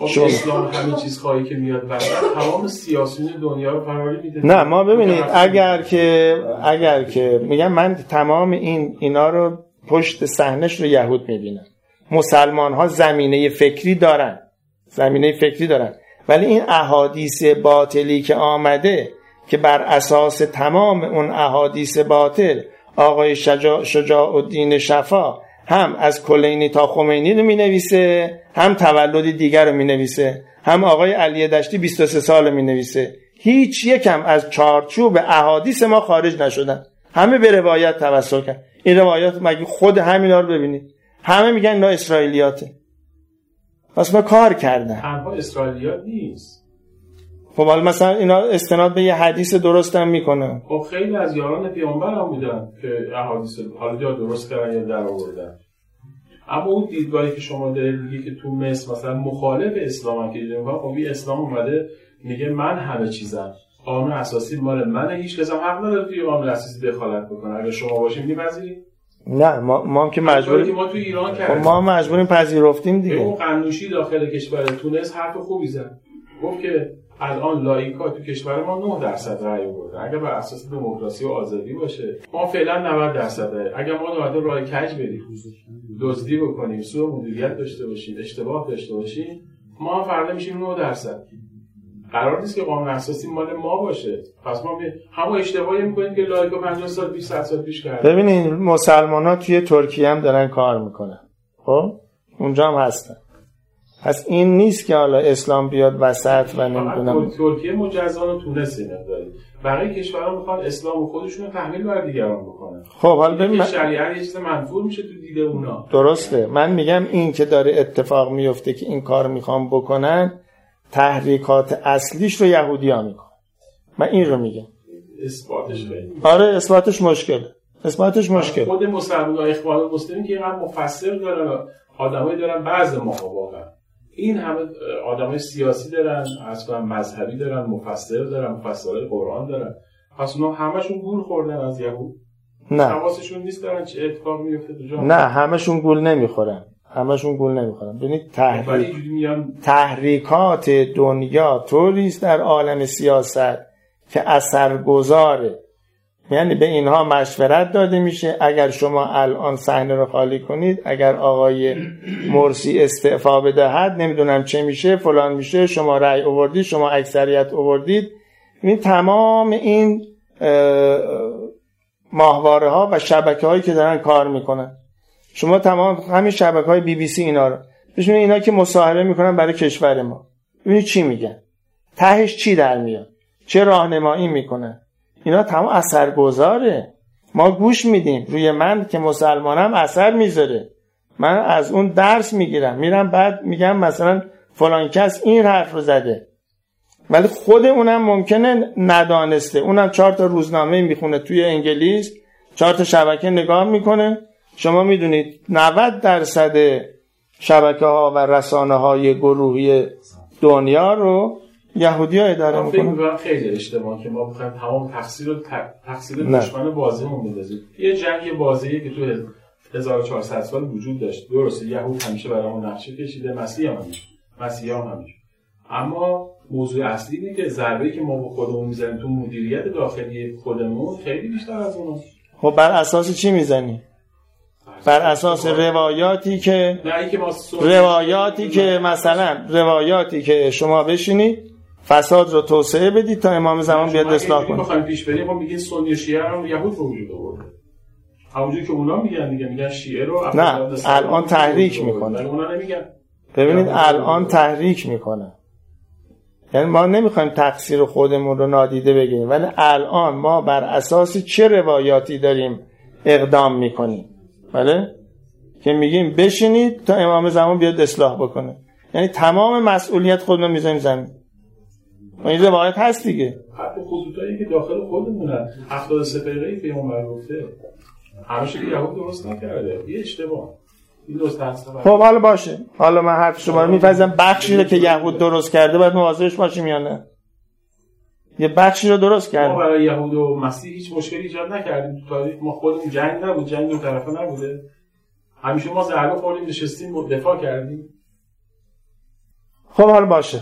خب اسلام همین چیز خواهی که میاد وسط تمام سیاسیون دنیا رو فراری میده. نه ما ببینید اگر که اگر که میگم من تمام این اینا رو پشت صحنه‌اش رو یهود میبینم. مسلمان ها زمینه فکری دارن، زمینه فکری دارن، ولی این احادیث باطلی که آمده که بر اساس تمام اون احادیث باطل آقای شجاع, شجاع الدین شفا هم از کلینی تا خمینی رو می نویسه، هم تولد دیگر رو می نویسه، هم آقای علی دشتی بیست و سه سال رو می نویسه. هیچ یکم از چارچوب احادیث ما خارج نشدن، همه به روایت توسل کرد. این روایات مگه خود همینا رو ببینید، همه میگن اینا اسرائیلیاته. پس ما کار کردن. تنها اسرائیلیات نیست. خب حالا مثلا اینا استناد به یه حدیث درست هم میکنن. خب خیلی از یاران پیامبر هم بودن که احادیث حالا یا درست کردن یا در آوردن. اما اون دیدگاهی که شما دارید میگه که تو مصر مثلا مخالف اسلام که دیدن، خب این اسلام اومده میگه من همه چیزم، قانون اساسی مال منه، هیچ کس هم حق نداره توی قانون اساسی دخالت بکنه. اگه شما باشیم میپذیرید؟ نه ما ما که مجبوریم، ما تو ایران کردیم، ما مجبوریم پذیرفتیم دیگه. اون قنوشی داخل کشور تونس حرف خوبی زد، گفت که الان لایکا تو کشور ما نه درصد رأی آوردن. اگه بر اساس دموکراسی و آزادی باشه ما فعلا نود درصد رأی. اگه ما نوبت راه کج بریم، دزدی بکنیم، سوء مدیریت داشته باشیم، اشتباه داشته باشیم، ما فردا میشیم نه درصد. قرار نیست که قانون اساسی مال ما باشه. پس ما همون اشتباهی میکنیم که لایکا پنجاه سال پیش صد سال پیش کردن. ببینید مسلمان‌ها توی ترکیه هم دارن کار میکنن، خب اونجا هم هستن. پس این نیست که حالا اسلام بیاد وسط و نمیدونم. ترکیه مجزا و تونس نداره. بقیه کشورها میخوان اسلام خودشون رو تحمیل بر دیگران بکنن. خب حالا ببین شریعت یه چیز منفور میشه تو دید اونا. درسته. من میگم این که داره اتفاق میفته که این کار میخوام بکنن، تحریکات اصلیش رو یهودی‌ها میکنن. من این رو میگم. اثباتش خیلی. آره اثباتش مشکله. اثباتش مشکل. خود مسلمان‌ها اخوان المسلمین که اینقدر مفسر دارن، آدمایی دارن بعضی موقع واقعا این همه آدمای سیاسی دارن، اصلا مذهبی دارن، مفسر دارن، مفسرای قرآن دارن، پس اونا همشون گول خوردن از یهود. نه حواسشون نیست دارن چه اتفاق میفته تو جامعه. نه همشون گول نمیخورن، همشون گول نمیخورن. ببینید تحریک تحریکات دنیا طوری است در عالم سیاست که اثرگذاره. یعنی به اینها مشورت داده میشه اگر شما الان صحنه رو خالی کنید، اگر آقای مرسی استعفا بدهد نمیدونم چه میشه، فلان میشه، شما رأی آوردید، شما اکثریت آوردید. این تمام این ماهواره ها و شبکه هایی که دارن کار میکنن، شما تمام همین شبکه های بی بی سی اینا رو ببینید، اینا که مصاحبه میکنن برای کشور ما، ببینید چی میگن، تهش چی در میاد، چه راهنمایی میکنن. اینا تمام اثرگذاره. ما گوش میدیم، روی من که مسلمانم اثر میذاره، من از اون درس میگیرم، میرم بعد میگم مثلا فلان کس این حرف رو زده، ولی خود اونم ممکنه ندانسته، اونم چهار تا روزنامه میخونه توی انگلیس، چهار تا شبکه نگاه میکنه. شما میدونید نود درصد شبکه ها و رسانه های گروهی دنیا رو یهودی‌ها اداره میکنن. فکر می‌کنم خیلی اشتباهه که ما بخوایم تمام تقصیر رو تقصیر دشمن بازیمون بندازیم. یه جنگ بازیه که تو هزار و چهارصد سال وجود داشت. درسته یهود همیشه برامون نقشه کشیده، مسیح هم همین. مسیحا هم همین. اما موضوع اصلی اینه که ضربه‌ای که ما به خودمون میزنیم تو مدیریت داخلی خودمون خیلی بیشتر از اونه. خب بر اساس چی میزنی؟ بر اساس روایاتی که نه که ما روایاتی که مثلا روایاتی که شما بشینید فساد رو توسعه بدید تا امام زمان بیاد اصلاح کنه. میخوایم پیش بریم، ما میگین سنی و شیعه رو یهود رو وجود آورده. همونجوری که اونا میگن دیگه، میگن شیعه رو نه الان تحریک میکنه. اونا نمیگن. ببینید الان تحریک میکنه. یعنی ما نمیخوایم تقصیر خودمون رو نادیده بگیریم، ولی الان ما بر اساس چه روایاتی داریم اقدام میکنیم؟ بله؟ که میگیم بشینید تا امام زمان بیاد اصلاح بکنه. یعنی تمام مسئولیت خودمون میذاریم زمین. این روایت هست دیگه. حتی خطوطایی که داخل خودمونن، هفتاد و سه پیغمبری پیامبر گفته همیشه که یهود درست نکرده، یه اشتباه. این درست هست. خب حالا باشه. حالا من حرف شما رو میپذیرم، بخشی رو که یهود درست کرده باید مواظبش باشیم یا نه؟ یه بخشی رو درست کرده. ما برای یهود و مسیح هیچ مشکلی ایجاد نکردیم تو تاریخ. ما خودمون جنگ نبود، جنگ دو طرفه نبوده. همیشه ما ضربه خوردیم، نشستیم دفاع کردیم. خب حال باشه.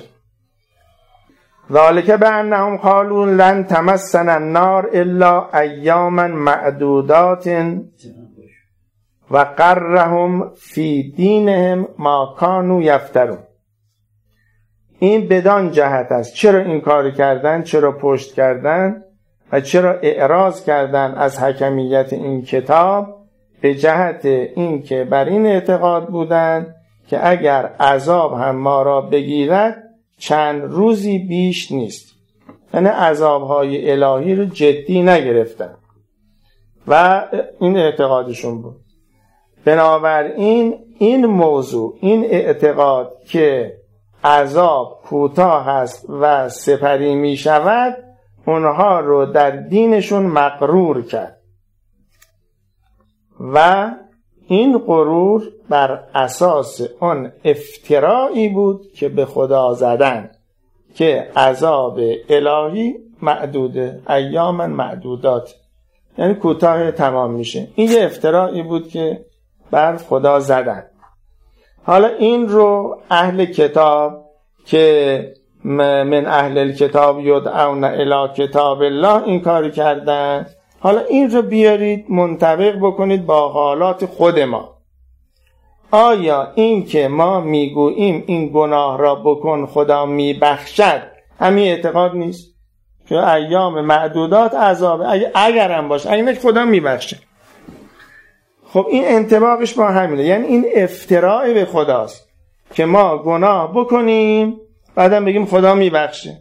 ذالک بانهم قالوا لن تمسنا النار الا ایاما معدودات و غرهم فی دینهم ما کانوا یفترون. این بدان جهت است چرا این کار کردن، چرا پشت کردن و چرا اعراض کردن از حکمیت این کتاب، به جهت این که بر این اعتقاد بودند که اگر عذاب هم ما را بگیرد چند روزی بیش نیست. یعنی عذابهای الهی رو جدی نگرفتن و این اعتقادشون بود. بنابراین این موضوع، این اعتقاد که عذاب کوتاه است و سپری می شود، اونها رو در دینشون مغرور کرد و این غرور بر اساس آن افترائی بود که به خدا زدن که عذاب الهی معدوده، ایاما معدودات، یعنی کوتاه تمام میشه. این یه افترائی بود که بر خدا زدن. حالا این رو اهل کتاب که من اهل الکتاب یدعون الی کتاب الله این کاری کردن، حالا این رو بیارید منطبق بکنید با حالات خود ما. آیا این که ما میگوییم این گناه را بکن خدا میبخشد همین اعتقاد نیست؟ که ایام معدودات عذاب اگر هم باشه، اگه خدا میبخشه. خب این انطباقش با همینه، یعنی این افتراء به خداست که ما گناه بکنیم بعدم بگیم خدا میبخشه.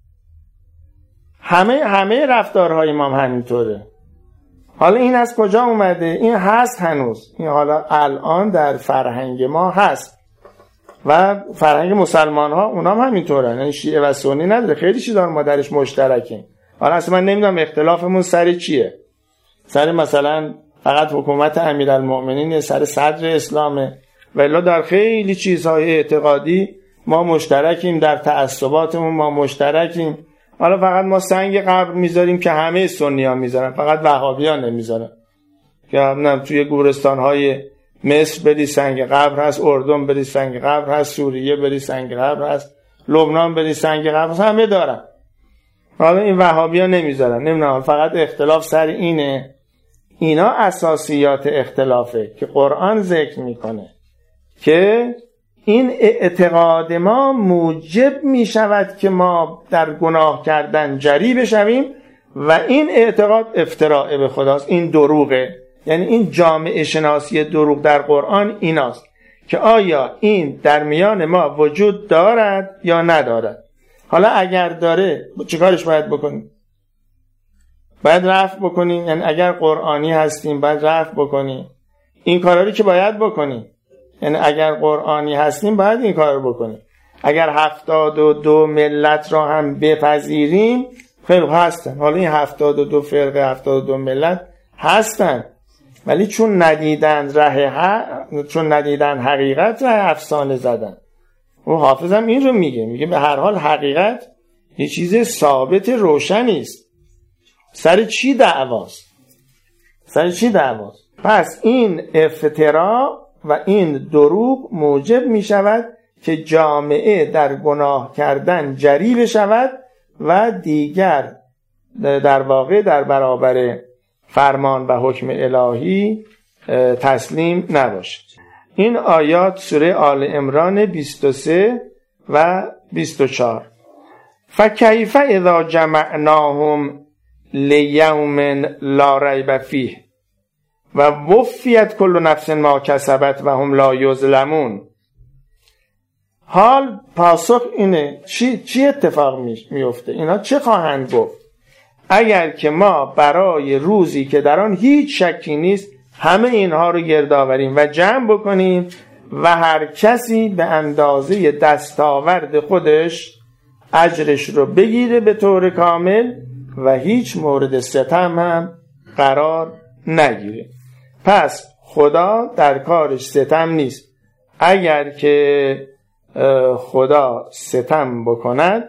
همه همه رفتارهای ما هم همینطوره. حالا این از کجا اومده؟ این هست هنوز، این حالا الان در فرهنگ ما هست و فرهنگ مسلمان ها اونا هم همینطوره، یعنی شیعه و سنی نداره، خیلی چیزا ما درش مشترکیم. حالا اصلا من نمیدونم اختلافمون سر چیه، سر مثلا فقط حکومت امیرالمؤمنین، سر صدر اسلامه، ولی در خیلی چیزهای اعتقادی ما مشترکیم، در تعصباتمون ما مشترکیم. حالا فقط ما سنگ قبر میذاریم که همه سنی ها میذارن، فقط وهابی ها نمیذارن. که هم توی گورستانهای مصر بری سنگ قبر هست، اردن بری سنگ قبر هست، سوریه بری سنگ قبر هست، لبنان بری سنگ قبر هست، همه دارن. حالا این وهابی ها نمیذارن. نمیدونم، فقط اختلاف سر اینه. اینا اساسیات اختلافه که قرآن ذکر میکنه که این اعتقاد ما موجب می شود که ما در گناه کردن جری بشویم و این اعتقاد افتراء به خداست، این دروغه. یعنی این جامعه شناسی دروغ در قرآن ایناست که آیا این در میان ما وجود دارد یا ندارد. حالا اگر داره چیکارش باید بکنیم؟ باید رفع بکنیم. یعنی اگر قرآنی هستیم باید رفع بکنیم این کارا که باید بکنیم. یعنی اگر قرآنی هستیم باید این کار رو بکنیم. اگر هفتاد و دو ملت را هم بپذیریم، خیلی هستن. حالا این هفتاد و دو فرقه، هفتاد و دو ملت هستن، ولی چون ندیدن ره حق، چون ندیدن حقیقت، ره افسانه زدن. و حافظم این رو میگه، میگه به هر حال حقیقت یه چیز ثابت روشنی است. سر چی دعواست؟ سر چی دعواست؟ پس این افترا و این دروغ موجب می شود که جامعه در گناه کردن جری بشود و دیگر در واقع در برابر فرمان و حکم الهی تسلیم نباشد. این آیات سوره آل عمران بیست و سه و بیست و چهار. فکیف اذا جمعناهم لیوم لا ریب فیه و وفیت کل نفس ما کسبت و هم لا یظلمون. حال پاسخ اینه، چی, چی اتفاق میفته؟ اینا چه خواهند گفت اگر که ما برای روزی که در آن هیچ شکی نیست همه اینها رو گردآوریم و جمع بکنیم و هر کسی به اندازه دستاورد خودش اجرش رو بگیره به طور کامل و هیچ مورد ستم هم قرار نگیره. پس خدا در کارش ستم نیست. اگر که خدا ستم بکند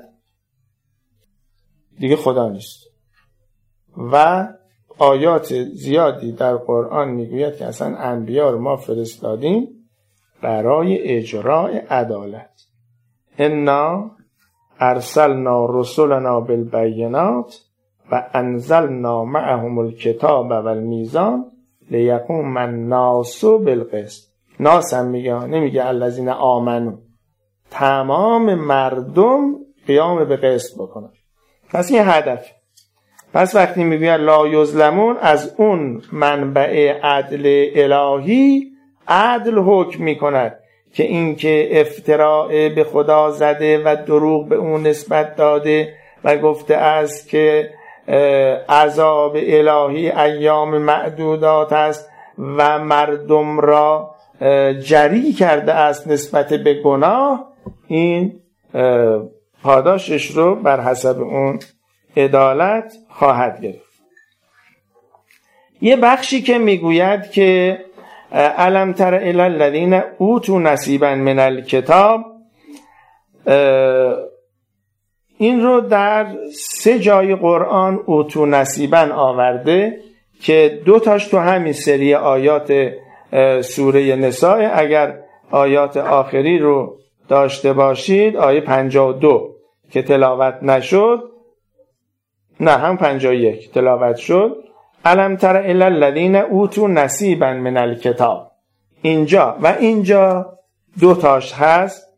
دیگه خدا نیست. و آیات زیادی در قرآن میگوید که اصلا انبیا رو ما فرستادیم برای اجرای عدالت. انا ارسلنا رسلنا بالبینات و انزلنا معهم الکتاب والمیزان لیقوم الناس بالقسط. ناس هم میگه، نمیگه الذین آمنو، تمام مردم قیام به قسط بکنن. پس این هدف. پس وقتی میگه لا یظلمون، از اون منبع عدل الهی عدل حکم میکند که این که افتراء به خدا زده و دروغ به اون نسبت داده و گفته است که عذاب الهی ایام معدودات است و مردم را جری کرده است نسبت به گناه، این پاداشش رو بر حسب اون عدالت خواهد گرفت. یه بخشی که میگوید که الم تر الی الذین اوتوا نصیبا من الکتاب، این رو در سه جای قرآن اوتوا نصیبا آورده که دو تاش تو همین سری آیات سوره نساء. اگر آیات آخری رو داشته باشید، آیه پنجاه و دو که تلاوت نشد، نه هم پنجاه و یک تلاوت شد، الم تر الی الذین اوتوا نصیبا من الکتاب، اینجا و اینجا دو تاش هست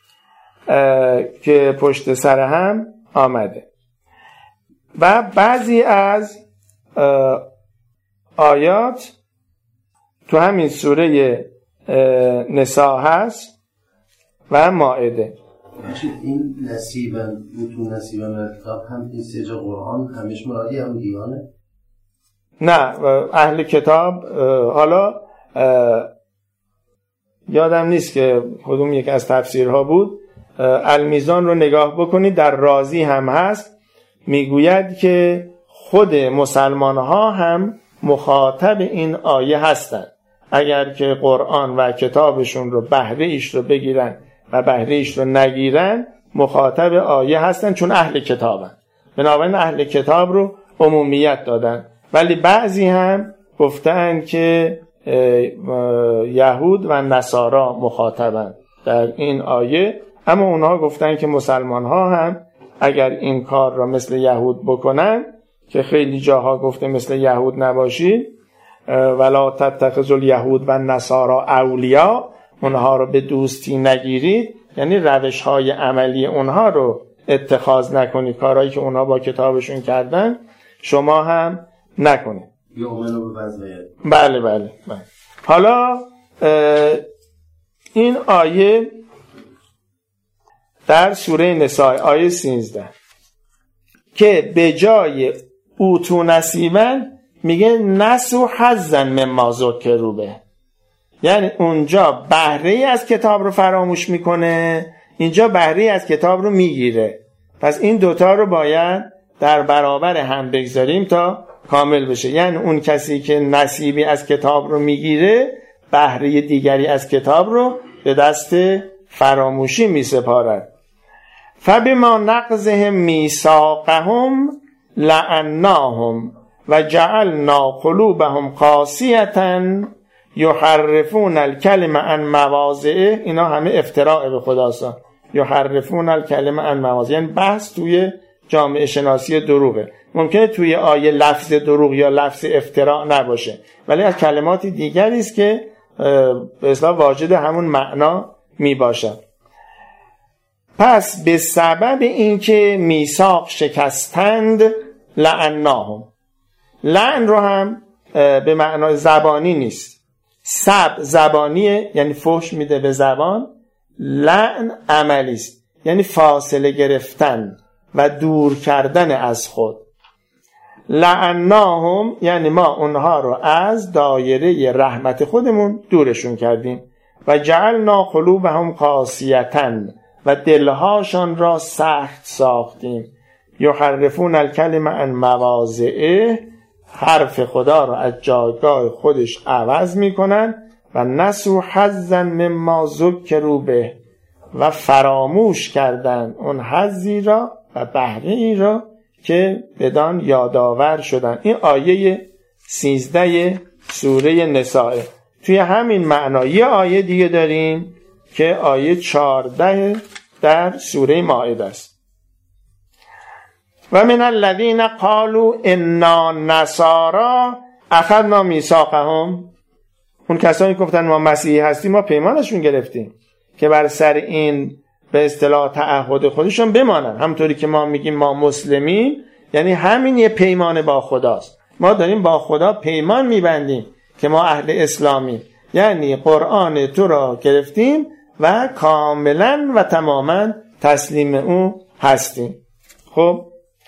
که پشت سر هم آمده. و بعضی از آیات تو همین سوره نساء هست و مائده. این نصیبا اوتوا نصیبا من الکتاب هم این سه جا قرآن همش مرادی هم دیانه؟ نه، اهل کتاب، حالا یادم نیست که کدوم یک از تفسیرها بود، المیزان رو نگاه بکنید، در رازی هم هست، میگوید که خود مسلمان ها هم مخاطب این آیه هستند. اگر که قرآن و کتابشون رو بهره ایش رو بگیرن و بهره ایش رو نگیرن، مخاطب آیه هستند، چون اهل کتابن. بنابراین اهل کتاب رو عمومیت دادن. ولی بعضی هم گفتن که یهود و نصارا مخاطبن در این آیه، اما اونها گفتن که مسلمان ها هم اگر این کار را مثل یهود بکنن، که خیلی جاها گفته مثل یهود نباشید، ولا تتخذوا الیهود و نصارا اولیاء، اونها رو به دوستی نگیرید، یعنی روش های عملی اونها رو اتخاذ نکنید، کارهایی که اونها با کتابشون کردن شما هم نکنید. یؤمنوا ببعض. بله بله بله. حالا این آیه در سوره نساء آیه سیزده که به جای اوتوا نصیبا میگه نسوا حظا مما ذکروا به، یعنی اونجا بهره از کتاب رو فراموش میکنه، اینجا بهره از کتاب رو میگیره. پس این دوتا رو باید در برابر هم بگذاریم تا کامل بشه. یعنی اون کسی که نصیبی از کتاب رو میگیره، بهره دیگری از کتاب رو به دست فراموشی میسپارد. فبما نقضهم میثاقهم لعناهم و جعلنا قلوبهم قاسیة یحرفون الکلم عن مواضعه. اینا همه افتراء به خداست. یحرفون الکلم عن مواضعه، یعنی بحث توی جامعه شناسی دروغه. ممکنه توی آیه لفظ دروغ یا لفظ افتراء نباشه، ولی از کلمات دیگری است که به اصطلاح واجد همون معنا می باشد. پس به سبب اینکه میثاق شکستند لعناهم، لعن رو هم به معنای زبانی نیست، سب زبانیه یعنی فحش میده به زبان، لعن عملی است یعنی فاصله گرفتن و دور کردن از خود. لعناهم یعنی ما اونها رو از دایره رحمت خودمون دورشون کردیم. و جعلنا قلوبهم قاسیة و دلهاشان را سخت ساختیم. یحرفون الکلم عن مواضعه، حرف خدا را از جایگاه خودش عوض میکنن. و نسوا حظا مما ذکروا به، و فراموش کردن اون حظی را و بهره ای را که بدان یادآور شدن. این آیه سیزده سوره نساء. توی همین معنا یه آیه دیگه داریم که آیه چهارده در سوره مائده است. و من الذین قالوا انا نصارى اخذنا میثاقهم، اون کسانی گفتن ما مسیحی هستیم ما پیمانشون گرفتیم که بر سر این به اصطلاح تعهد خودشون بمانن. همونطوری که ما میگیم ما مسلمیم، یعنی همین یه پیمان با خداست. ما داریم با خدا پیمان میبندیم که ما اهل اسلامیم، یعنی قرآن تو را گرفتیم و کاملا و تماما تسلیم اون هستیم. خب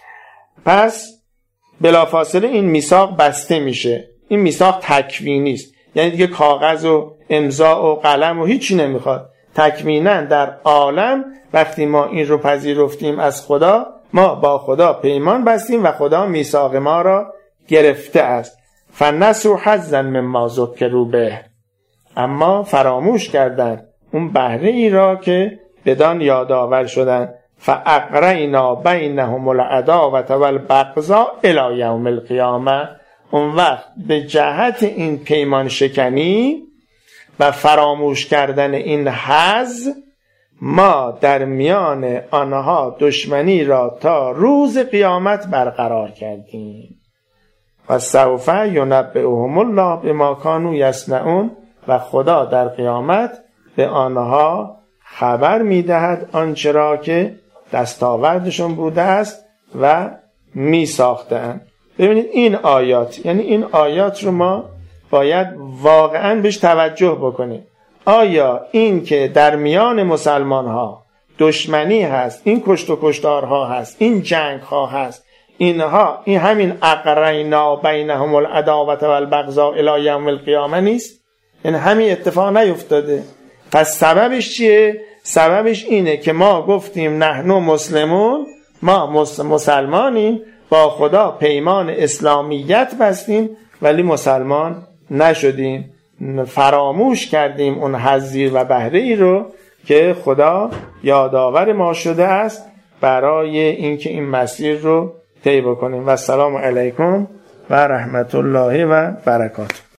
پس بلافاصله این میثاق بسته میشه. این میثاق تکوینی است، یعنی دیگه کاغذ و امضا و قلم و هیچی نمیخواد. تکوینا در عالم وقتی ما این رو پذیرفتیم از خدا، ما با خدا پیمان بستیم و خدا میثاق ما را گرفته است. فنسوا حظا مما ذکروا به، اما فراموش کردند اون بهره ای را که بدان یادآور شدند. فاغرینا بینهم العداوة والبغضاء الی یوم القیامه، اون وقت به جهت این پیمان شکنی و فراموش کردن این حظ ما در میان آنها دشمنی را تا روز قیامت برقرار کردیم. و سوف ینبئهم الله بما کانوا یصنعون، و خدا در قیامت به آنها خبر میدهد آنچه را که دستاوردشون بوده است و می ساختند. ببینید این آیات، یعنی این آیات رو ما باید واقعا بهش توجه بکنیم. آیا این که در میان مسلمان ها دشمنی هست، این کشت و کشتارها هست، این جنگ ها هست، اینها این همین اغرینا بینهم العداوة والبغضاء الی یوم القیامه نیست؟ یعنی همین اتفاق نیفتاده. پس سببش چیه؟ سببش اینه که ما گفتیم نحن مسلمون، ما مسلمانیم، با خدا پیمان اسلامیت بستیم ولی مسلمان نشدیم، فراموش کردیم اون حظی و بهره ای رو که خدا یادآور ما شده است برای اینکه این مسیر رو طی بکنیم. و السلام علیکم و رحمت الله و برکاته.